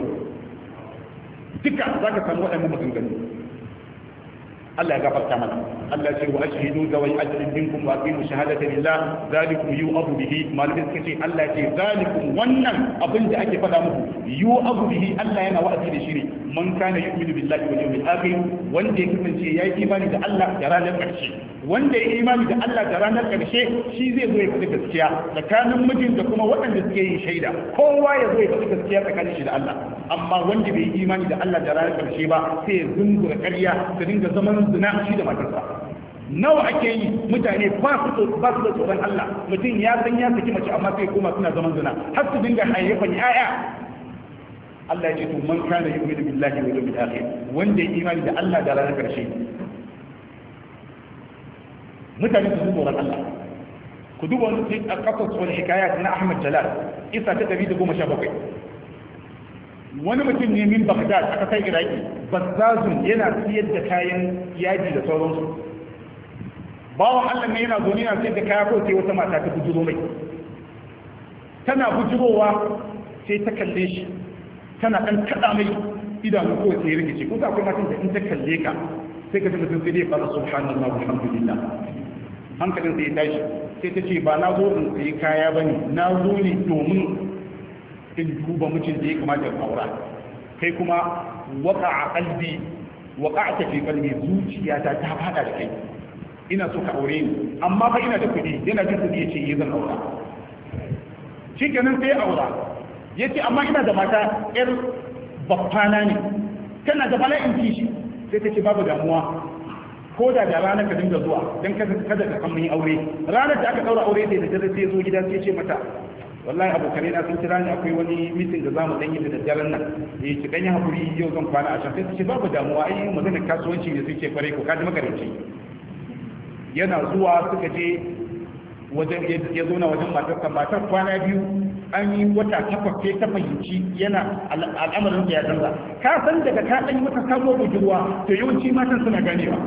Speaker 1: duka zaka samu waɗannan maganganu. Allah ya gafarta mana. Allah ya ce wa ashhidu zawai ajrin minkum wa aqimu shahadata lillah zalikum yu'abu bihi. Malamin suka ce Allah ya ce zalikum, wannan abin da ake faɗa muku, yu'abu bihi, Allah yana wa'azi da shi ne. Man kana yu'minu billahi wal yawmil akhir, wanda ya kasance yayi imani da Allah da ranar ƙarshe. Wanda ya imani da Allah da ranar ƙarshe shi zai zo ya faɗi gaskiya tsakanin mijin da kuma waɗanda suke yin shaida. Kowa ya zo ya faɗi gaskiya tsakanin shi da Allah. Amma wanda bai yi imani da Allah da ranar ƙarshe ba sai ya zungura ƙarya ta dinga zaman zina shi da matarsa. Nawa ake yi mutane ba su da tsoron Allah, mutum ya san ya saki mace amma sai kuma suna zaman zina har su dinga hayyafan yaya. Allah ya ce to man kana yu'minu billahi wal yawmil akhir, wanda ya imani da Allah da ranar karshe. Mutane su tsoron Allah. Ku duba wani cikin al-qasas wal hikayat na Ahmad Jalal, isa ta 117. Wani mutum ne min Baghdad a kasar Iraki, bazzazun yana siyar da kayan yaji da sauransu. Bawan Allah ne yana zaune yana siyar da kaya, ko sai wata mata ta bujiro mai. Tana bujirowa sai ta kalle shi, tana ɗan kaɗa mai idanu ko sai ya rikice. Kuka akwai matan da in ta kalle ka sai ka mutum sai dai fara subhanallah walhamdulillah. Hankalin sai ya tashi, sai ta ce ba na zo in sayi kaya bane, na zo ne domin in duba mutum da ya kamata ya aura. Kai kuma waqa'a qalbi, waqa'ta fi qalbi, zuciyata ta fada da kai, ina so ka aure ni, amma fa ina da kuɗi. Yana jin kuɗi yace yi zan aura. Shikenan sai aura, yace amma ina da mata yar babbana ne, tana da bala'in kishi. Sai ta ce babu damuwa, ko da ranar ka dinga zuwa don kada ka kan mun aure. Ranar da aka daura aure sai da dare sai zo gida sai ce mata wallahi abokanai na sun kira ni, akwai wani meeting da zamu dan yi da daddaren nan, ki dan yi hakuri yau zan kwana a can. Sai ce babu damuwa, ai maganar kasuwanci ne suke kware ko kaji makaranci. Yana zuwa suka je wajen, ya zo na wajen matar kwana biyu, an yi wata 8 sai ta fahimci yana al'amarin da ya canza. Ka san daga ka dan yi mata sabo budurwa to yawanci matan suna ganewa,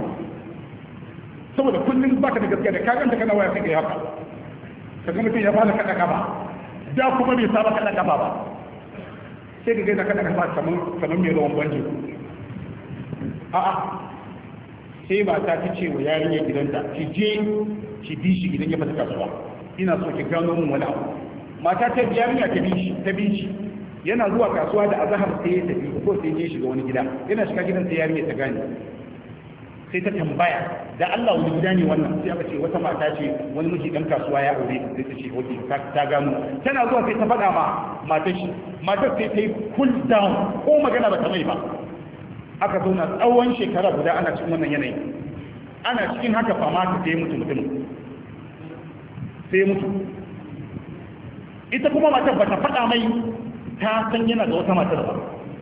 Speaker 1: saboda kullum baka da gaskiya da ka ganta kana waya sai ka yi haka, kaga mutum ya fara kada kafa, da kuma bai saba kada kafa ba, sai ka gaida kada kafa kamar mai rawan banjo. A'a, sai mata ta ce wa yarinyar gidanta, ki je ki bi shi idan ya fita kasuwa, ina so ki gano min wani abu. Mata ta yarinya ta bi shi, yana zuwa kasuwa da azahar sai ya tafi ko sai ya shiga wani gida, yana shiga gidan sai yarinya ta gane. sai ta tambaya da Allah wani gida ne wannan, sai aka ce wata mata ce wani miji dan kasuwa ya aure sai ta ce oke ta gano. Tana zuwa sai ta faɗa ma matar shi, matar sai ta yi cool down ko magana ba ta mai ba. Aka zauna tsawon shekara guda ana cikin wannan yanayi, ana cikin haka fama ta sai mutu sai mutu. Ita kuma matar ba ta faɗa mai ta san yana da wata matar ba.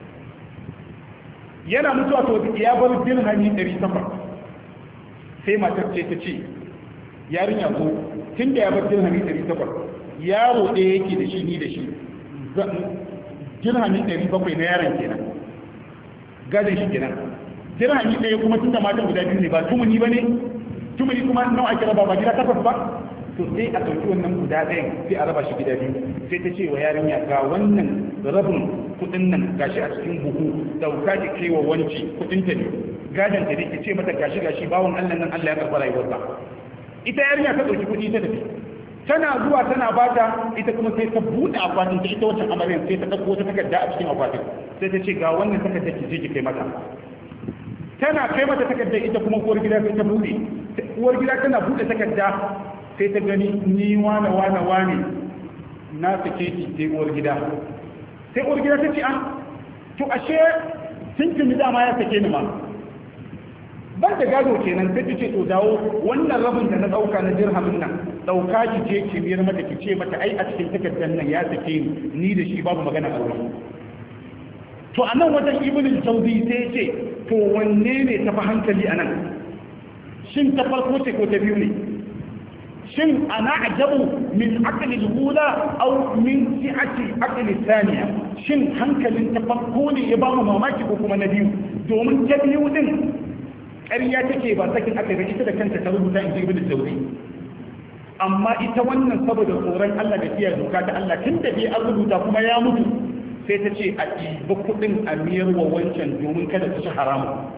Speaker 1: Yana mutuwa to ya bar dirhami 800. Sai matar ce ta ce yarinya ko tun da ya bar dirhami 800 yaro ɗaya yake da shi ni da shi dirhami 700 na yaron kenan gadon shi kenan. Dirhami ɗaya kuma tun da matan guda biyu ne ba tumuni ba ne, tumuni kuma nawa ake raba ba gida 8 ba. To sai a ɗauki wannan guda ɗayan sai a raba shi gida biyu. Sai ta ce wa yarinya ga wannan rabin kuɗin nan gashi a cikin buhu dauka ki kai wa wanci kuɗin ta ne gadon ta ne ki ce mata gashi bawon Allah nan Allah ya karɓa rayuwarsa. Ita yarinya ta ɗauki kuɗi ta tafi, tana zuwa tana bata. Ita kuma sai ta buɗe akwatin ta, ita wancan amaryan sai ta ɗauko wata takarda a cikin akwatin sai ta ce ga wannan takardar ki je ki kai mata. Tana kai mata takardar, ita kuma uwar gida sai ta buɗe. Uwar gida tana buɗe takarda sai ta gani ni wane na sake ki. Sai uwar gida ta ce to ashe tuntuni dama ya sake ni ma ban da gado kenan. Sai ta ce to dawo wannan rabin da na dauka na dirhamin nan dauka ki je ki biyar mata ki ce mata ai a cikin takardar nan ya sake ni da shi babu magana aure. To a nan wajen Ibn al-Jawzi sai ce to wanne ne tafi hankali anan, shin ta farko ce ko ta biyu ne? shin ana ajabu min aqli al-ula aw min si'ati aqli thaniya? Shin hankalin ta farko ne ya ba mu mamaki ko kuma na biyu? Domin ta biyu din ƙarya take ba sakin aka ga ita da kanta ta rubuta in Ibn al-Jawzi. Amma ita wannan saboda tsoron Allah da kiyaye doka ta Allah tun da bai an rubuta kuma ya mutu sai ta ce a ɗiba kuɗin a miyar wa wancan domin kada ta ci haramu.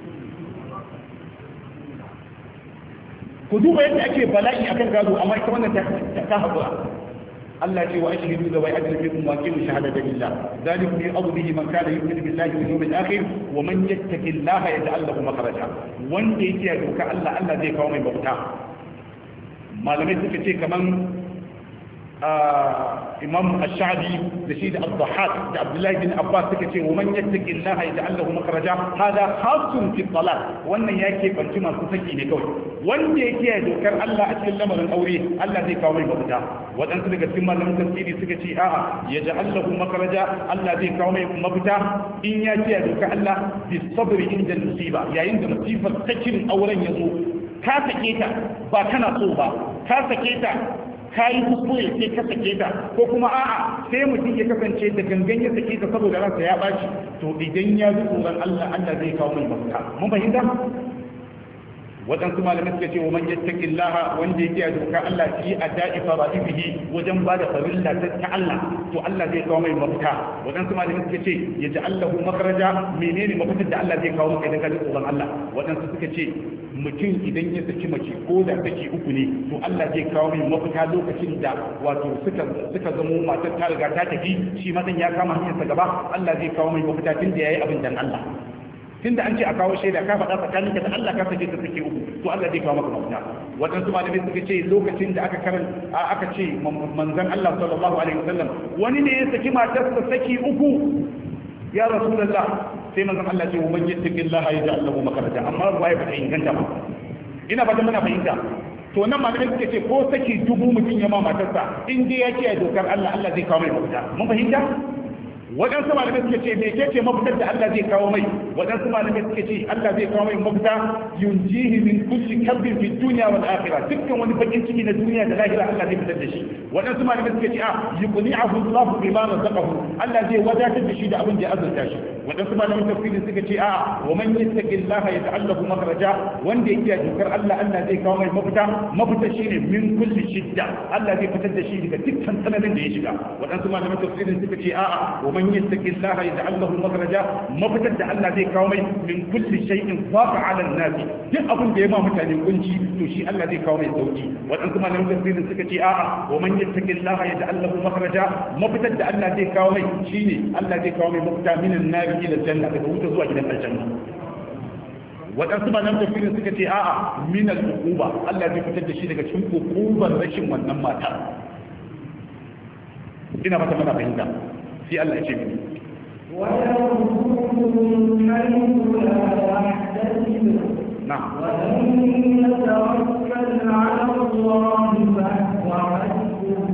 Speaker 1: Ku duba yadda ake bala'i akan gado, amma ita wannan ta haƙura. Allah ce wa ashhadu da wai ajri bikum wa qimu shahadata billah zalikum yu'adhu bihi man kana yu'minu billahi wal yawmil akhir wa man yattaqillaha yaj'al lahu makhraja. Wanda yake doka Allah zai kawo mai bauta. Malamai suka ce kaman Imam Ash-Sha'bi da shi da Abdullah da Abdullah bin Abbas suka ce wa man yattaqillaha yaj'al lahu makhraja. Hada khasun fi talaq, wannan yake banci masu saki ne kawai. Wanda yake dokar Allah a cikin lamarin aure Allah zai kawo mai mafita. Waɗansu daga cikin malamin tafsiri suka ce a'a yaj'al lahu makhraja, Allah zai kawo mai mafita in ya kiyaye dokar Allah bi sabri inda musiba, yayin da musifar sakin auren ya zo ka sake ta ba kana so ba, ka sake ta ka yi kuskure sai ka sake ta, ko kuma a'a sai mutum ya kasance da gangan ya sake ta saboda ransa ya ɓaci, to idan ya ji tsoron Allah zai kawo mai mafita. Mun fahimta? waɗansu malamai suka ce wa man yattaqillaha wanda yake doka Allah fi ada'i fara'idihi wajen ba da farilla ta Allah to Allah zai kawo mai mafita. Waɗansu malamai suka ce yaj'alahu makhraja, menene mafitar da Allah zai kawo maka idan ka ji tsoron Allah. Waɗansu suka ce mutum idan ya saki mace ko da saki uku ne to Allah zai kawo mai mafita lokacin da wato suka zamo matar ta riga ta tafi, shi mazan ya kama hanyarsa gaba, Allah zai kawo mai mafita tun da yayi abin dan Allah. Tunda an ce a kawo shaida ka faɗa tsakaninka da Allah ka sake ta sake uku to Allah zai kawo maka mafita. Waɗansu malamai suka ce lokacin da aka ce manzon Allah sallallahu alaihi wasallam wani ne ya saki matarsa saki uku, ya rasulullah, sai manzon Allah ce man yattaqillaha yaj'al lahu makhraja, amma ruwaya ba ta inganta ba. Ina fatan muna fahimta. To nan malamai suka ce ko saki dubu mutum ya ma matarsa in dai ya kiyaye dokar Allah zai kawo mai mafita. Mun fahimta? Waɗansu malamai suka ce me ce mafitar da Allah zai kawo mai? Waɗansu malamai suka ce Allah zai kawo mai mafita yunjihi min kulli kabbin fi dunya wal akhirah, dukkan wani bakin ciki na duniya da lahira Allah zai fitar da shi. Waɗansu malamai suka ce yuqni'ahu Allah bima razaqahu, Allah zai wadatar da shi da abin da ya azurta shi. Waɗansu malamai tafsiri suka ce wa man yattaqillaha yaj'al lahu makhraja, wanda yake dokar Allah zai kawo mai mafita. Mafita shine min kulli shidda, Allah zai fitar da shi daga dukkan tsananin da ya shiga. Waɗansu malamai tafsirin suka ce wa من يتق الله يجعل له مخرجا، مفتد الله زي كاومي من كل شيء ضاق على الناس، duk abin da ya ma mutane kunci to shi Allah zai kawo mai sauki. Wadansu malaman tafsirin suka ce wa man yattaqillaha yaj'al lahu makhraja, mafitad da Allah zai kawo mai shine Allah zai kawo mai mafita minan nar ila janna, daga wuta zuwa gidan aljanna. waɗansu ba nan tafsirin suka ce a'a min al-uquba Allah zai fitar da shi daga cikin uqubar rashin wannan mata ina mata mana fahimta sai Allah ya ce mini نعم
Speaker 2: ومن يتوكل على الله فهو حسبه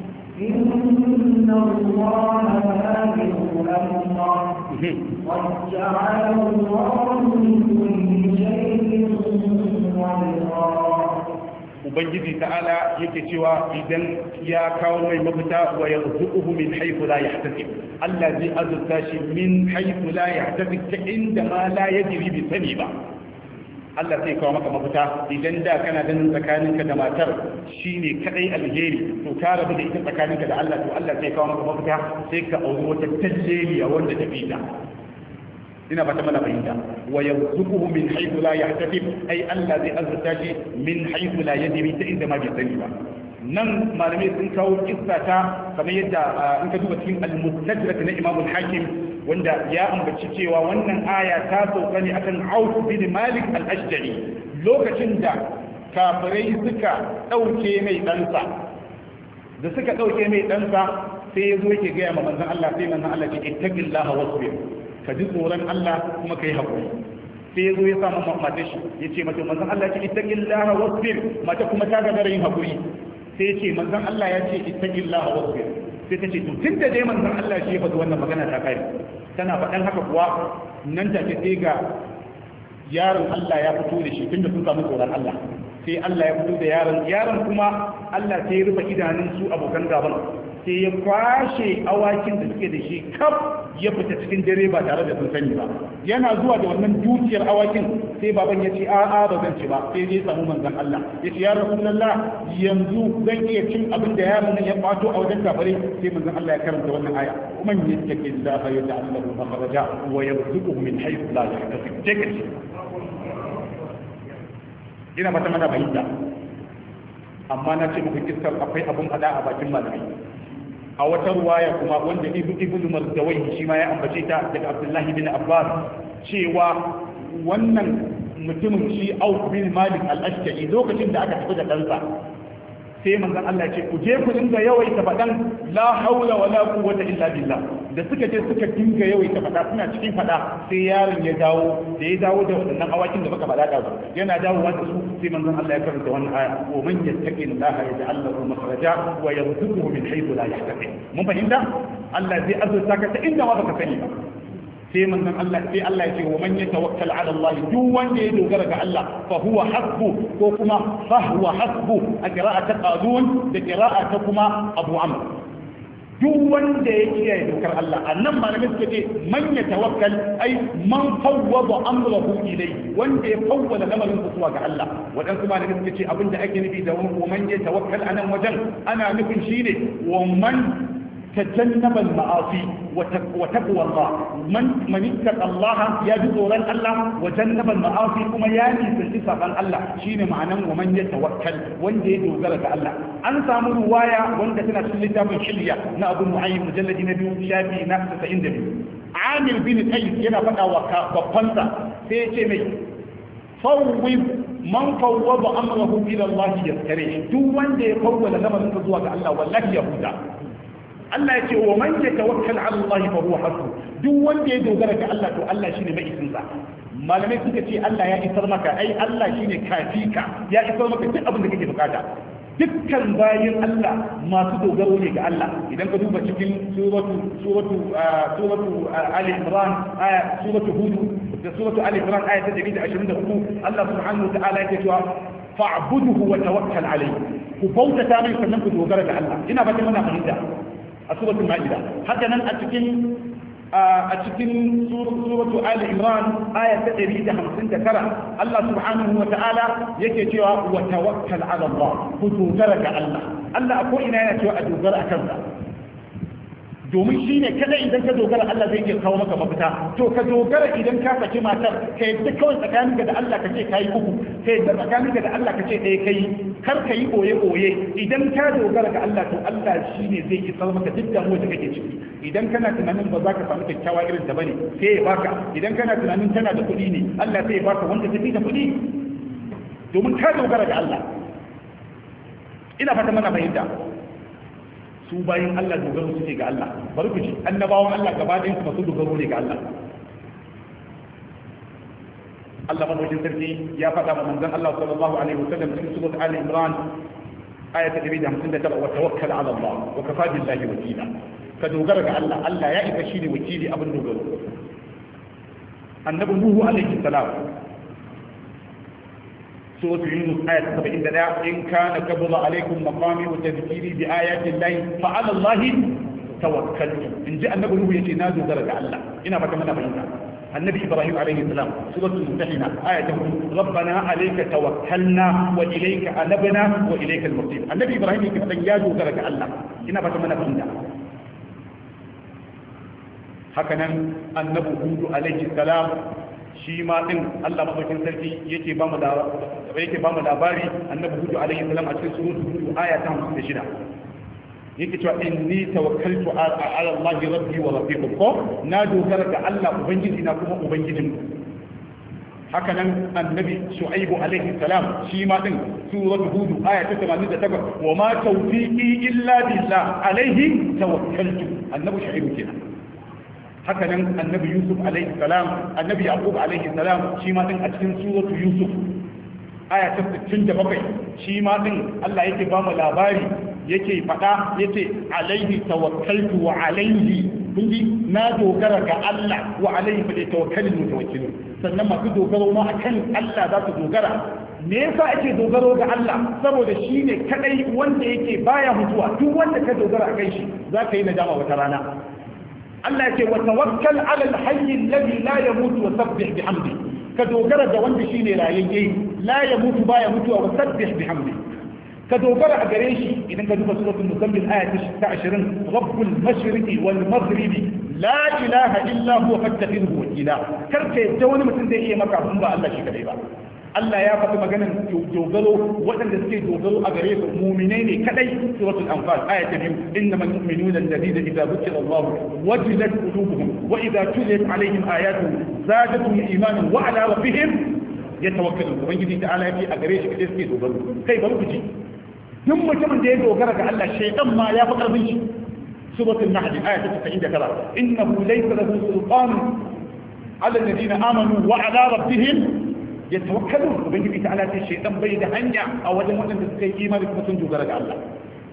Speaker 2: إن الله بالغ أمره قد جعل الله لكل شيء قدرا
Speaker 1: Ubangiji ta'ala yake cewa idan ya kawo mai mafita wa yarzuquhu min haythu la yahtasib Allah zai azurta shi min haythu la yahtasib ta inda ma la yajri bi sani ba Allah zai kawo maka mafita idan da kana ganin tsakaninka da matar shine kadai alheri to ka rabu da ita tsakaninka da Allah to Allah zai kawo maka mafita sai ka auri wata talleliya wanda ta fita ina ba ta mana fahimta wa yarzuquhu min haythu la yahtasib ai Allah zai azurta shi min haythu la yadri ta inda ma bai sani ba nan malamai sun kawo kissa ta kamar yadda in ka duba cikin al-mustadrak na Imam al-Hakim wanda ya ambaci cewa wannan aya ta sauka ne akan Auf bin Malik al-Ashjari lokacin da kafirai suka dauke mai ɗansa da suka dauke mai ɗansa sai ya zo yake gaya ma manzon Allah sai manzon Allah ce ittaqillaha wasbir ka ji tsoron Allah kuma ka yi haƙuri sai ya zo ya samu mata shi ya ce mata manzan Allah ce ittaqillaha wasbir mata kuma ta gagara yin haƙuri sai ya ce manzan Allah ya ce ittaqillaha wasbir sai ta ce to tun da dai manzan Allah shi ya faɗi wannan magana ta kai tana faɗan haka kuwa nan take sai ga yaron Allah ya fito da shi tunda sun samu tsoron Allah sai Allah ya fito da yaron kuma Allah sai ya rufe idanun su abokan gaban sai ya kwashe awakin da suke da shi kaf ya fita cikin dare ba tare da sun sani ba yana zuwa da wannan dukiyar awakin sai baban ya ce a'a ba zan ci ba sai ya samu manzon Allah ya ce ya rasulullah yanzu zan iya cin abin da yaron nan ya kwato a wajen kafare sai manzon Allah ya karanta wannan aya man yattaqi Allah yaj'al lahu makhraja wa yarzuquhu min haythu la yahtasib ina mata mana bayyana amma na ce muku kissar akwai abun hada a bakin malamai a wata ruwaya kuma wanda ibn Mardawai shi ma ya ambace ta daga Abdullahi bin Abbas cewa wannan mutumin shi Auf bin Malik al-Ashja'i lokacin da aka tafi da ɗansa sai manzon Allah ce ku je ku dinga yawaita faɗan la haula wala quwwata illa billah da suka je suka dinga yawaita faɗa suna cikin faɗa sai yaron ya dawo da waɗannan awakin da baka faɗa da su yana dawowa da su sai manzon Allah ya karanta wannan aya wa man yattaqillaha yaj'al lahu makhraja wa yarzuquhu min haythu la yahtasib mun fahimta Allah zai azurta ka ta inda ma baka sani ba sai manzon Allah sai Allah ya ce wa man yatawakkal ala Allah duk wanda ya dogara ga Allah fa huwa hasbu ko kuma fa huwa hasbu a qira'ata qadun da qira'ata kuma Abu Amr duk wanda ya kiyaye dokar Allah annan malamin suka ce man yatawakkal ai man fawwada amrahu ilayhi wanda ya fawwala lamarin zuwa ga Allah wadansu malamin suka ce abinda ake nufi da wa man yatawakkal anan wajen ana nufin shine wa man تجنب المعاصي وتقوى الله من اتقى الله يجد وران الله وجنب المعاصي كما يعني في الاتفاق الله شين معنى ومن يتوكل وان يدو غلق الله أن سامو رواية وان تنا سلطة من حلية نأبو معين مجلد نبي شافي نفس فإندبي عامل بن قيس ينا فتا وقفنسا سيتي مي فوض من فوض أمره إلى الله يستريح دو وان دي فوض لما نتزوى الله والله يهودا Allah ya ce wa man yatawakkal ala Allah fa huwa hasbuh duk wanda ya dogara ga Allah to Allah shine mai isinsa malamai suka ce Allah ya isar maka ai Allah shine kafika ya isar maka duk abin da kake bukata dukkan bayin Allah masu dogaro ne ga Allah idan ka duba cikin suratu Ali Imran aya suratu Hud da suratu Ali Imran aya ta 124 Allah subhanahu wa ta'ala yake cewa fa'buduhu wa tawakkal alayhi ku bautata mai sannan ku dogara ga Allah ina ba ta mana fahimta a suratul ma'ida haka nan a cikin suratu ali imran aya ta 159 Allah subhanahu wa ta'ala yake cewa wa tawakkal ala Allah ku dogara ga Allah Allah ko ina yana cewa a dogara akan sa domin shi ne kada idan ka dogara Allah zai iya kawo maka mafita. To ka dogara idan ka saki matar ka yadda kawai tsakaninka da Allah ka ce ka yi uku, ka yadda tsakaninka da Allah ka ce ɗaya ka yi, kar ka yi ɓoye-ɓoye. Idan ka dogara ga Allah to Allah shi ne zai isar maka duk damuwa da kake ciki. Idan kana tunanin ba za ka samu kyakkyawa irin ta bane sai ya baka, idan kana tunanin tana da kuɗi ne Allah sai ya baka wanda tafi da kuɗi, domin ka dogara ga Allah. Ina fata mana fahimta. Su bayan Allah dogaro suke ga Allah. Bari ku ji annabawan Allah gaba ɗayan su masu dogaro ne ga Allah. Allah madaukakin sarki ya faɗa wa manzon Allah sallallahu alaihi wasallam cikin surat Ali Imran aya ta 159 wa tawakkal ala Allah wa kafa billahi wakila. Ka dogara ga Allah, Allah ya isa shi ne wakili abin dogaro. Annabi Nuhu alaihi salam سورة يونس آية 71 إن كان كبر عليكم مقامي وتذكيري بآيات الله فعلى الله توكلت. إن جاء النبي نوح يتنازل درجة الله إنا فكمنا بيننا. النبي إبراهيم عليه السلام سورة الممتحنة آية ربنا عليك توكلنا وإليك أنبنا وإليك المصير. النبي إبراهيم يتنازل درجة الله إنا فكمنا بيننا. هكذا النبي هود عليه السلام shi ma din Allah madaukakin sarki yake ba mu labari annabi Hud alaihi salam a cikin suratul Hud aya ta 56 yake cewa inni tawakkaltu ala Allah rabbi wa rabbikum ko na dogara ga Allah ubangiji na kuma ubangijin. Haka nan annabi Shu'aib alaihi salam shi ma din suratul Hud aya ta 88 wa ma tawfiqi illa billah alaihi tawakkaltu. Annabi Shu'aib kenan. Haka nan annabi Yusuf alaihi salam, annabi Yaqub alaihi salam shi ma din a cikin suratu Yusuf aya ta 67 shi ma din Allah yake ba mu labari yake fada yace alaihi tawakkaltu wa alaihi kunji na dogara ga Allah wa alaihi fa tawakkalul mutawakkilun. Sannan masu dogaro ma akan Allah za su dogara. Me yasa ake dogaro ga Allah? Saboda shi ne kadai wanda yake baya mutuwa. Duk wanda ka dogara akan shi za ka yi nadama wata rana. Allah yake wa tawakkal ala al-hayy alladhi la yamutu wa sabbih bihamdi. Ka dogara ga wanda shine rayayye, la yamutu baya mutuwa wa sabbih bihamdi. Ka dogara a gare shi idan ka duba suratul muzammil aya ta 20 rabbul mashriqi wal maghribi la ilaha illa huwa fattakhidhu wakila. Karka yadda wani mutum zai iya maka abun ba Allah shi kadai ba. Allah ya faɗi maganar dogaro waɗanda suke dogaro a gare su mu'minai ne kadai. Suratul Anfal aya ta 2 innamal mu'minuna alladhina idza dhukira Allah wajilat qulubuhum wa idza tuliyat alaihim ayatuhu zadatuhum imanan wa ala rabbihim yatawakkalun. Ubangiji ta'ala yake a gare shi kadai suke dogaro. Kai bari ku ji duk mutumin da ya dogara ga Allah shaytan ma ya fi karfin shi. Suratul Nahl aya ta 99 innahu laysa lahu sultan ala alladhina amanu wa ala rabbihim yatawakkalun. Ubangiji ta'ala ce shaytan bai da hanya a wajen waɗanda suka yi imani kuma sun dogara ga Allah.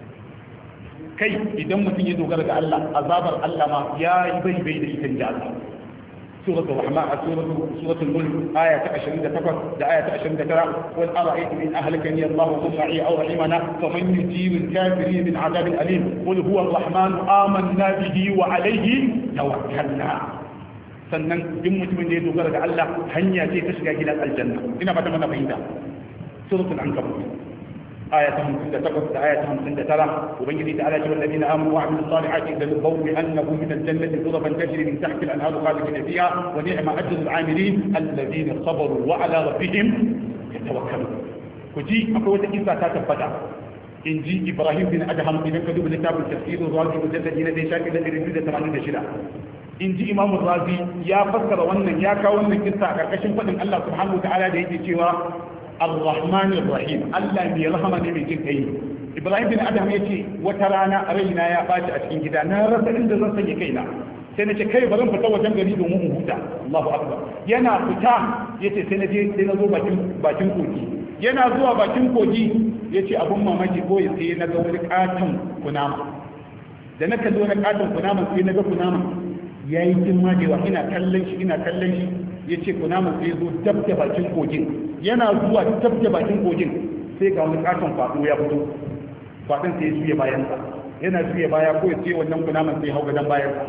Speaker 1: Kai idan mutum ya dogara ga Allah azabar Allah ma ya yi bai da ita ji Allah. Suratul Rahman suratul Mulk aya ta 28 da aya ta 29 wal ara'aytum in ahlakani Allah wa man ma'i aw rahimana faman yujiru al-kafirin min 'adabin alim qul huwa ar-rahman amanna bihi wa alayhi tawakkalna. Sannan duk mutumin da ya dogara ga Allah hanya ce ta shiga gidan aljanna. Ina fata mana fahimta. Suratul Ankabut aya ta 58 da aya ta 59 ubangiji ta'ala ce wallazina amanu wa amilus salihati lanubawwi annahu min al-jannati ghuraban tajri min tahtiha al-anharu khalidina fiha wa ni'ma ajrul 'amilin alladhina sabaru wa 'ala rabbihim yatawakkalun. Kuji akwai wata kisa ta tabbata in ji Ibrahim bin Adham idan ka duba littafin tafsirul Razi mujalladi na 286 in ji Imam Razi ya fassara wannan ya kawo wannan kissa a karkashin fadin Allah subhanahu wa ta'ala da yake cewa Ar-Rahman Ar-Rahim Allah mai rahama ne mai jin kai. Ibrahim bin Adam yace wata rana raina ya baci a cikin gida na rasa inda zan sanya kaina sai na ce kai bari fita wajen gari domin in huta. Allahu akbar. Yana fita yace sai na zo bakin kogi. Yana zuwa bakin kogi yace abun mamaki ko sai na ga wani katon kunama. Da na kalli wani katon kunama sai na ga kunama yayi girma da yawa ina kallon shi yace kunama sai zo dab da bakin kogin. Yana zuwa dab da bakin kogin sai ga wani katon kwado ya fito. Kwadon sai ya juya bayansa. Yana juya baya ko sai wannan kunaman sai hau gadan bayansa.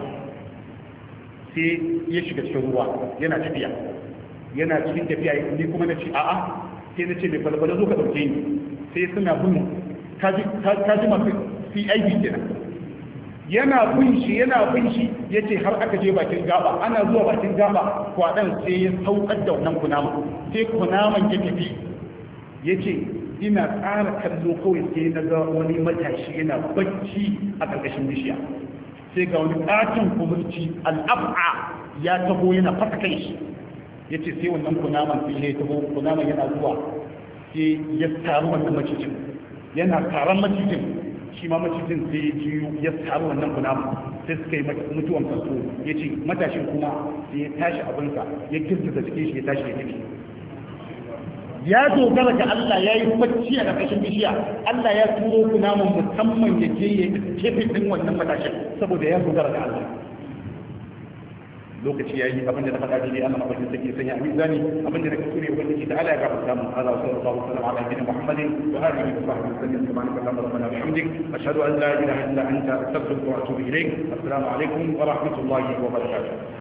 Speaker 1: Sai ya shiga cikin ruwa yana tafiya. Yana cikin tafiya ni kuma na ce a'a sai na ce mai balbala zo ka dauke ni. Sai suna bin kaji masu CID kenan. yana bin shi yace har aka je bakin gaba. Ana zuwa bakin gaba kwadan sai ya saukar da wannan kunama, sai kunaman ya tafi. Yace ina tsara kallo kawai sai na ga wani matashi yana bacci a ƙarƙashin bishiya, sai ga wani ƙaton kumurci al'ab'a ya taho yana fasa kai shi. Yace sai wannan kunaman sai ya taho, kunaman yana zuwa sai ya taru wannan macijin, yana taron macijin, shi ma macijin sai ya jiyo ya taru wannan kunaman, sai suka yi mutuwan kaso. Yace matashin kuma sai ya tashi abinsa, ya kirkita cikin shi ya tashi ya tafi. Ya dogara ga Allah, ya yi bacci a ƙarƙashin bishiya. Allah ya turo kunaman musamman ya je ya kefe ɗin wannan matashin saboda ya dogara ga Allah. Lokaci ya yi abinda na faɗa daidai Allah mabakin sake sanya a mizani, abinda na kuskure ubangiji ta Allah ya gafarta mu. Allah sallallahu alaihi wa sallam ala nabiyina Muhammadin wa alihi wa sahbihi sallam. Subhanaka Allahumma rabbana wa bihamdik, ashhadu an la ilaha illa anta astaghfiruka wa atubu ilayk. Assalamu alaikum wa rahmatullahi wa barakatuh.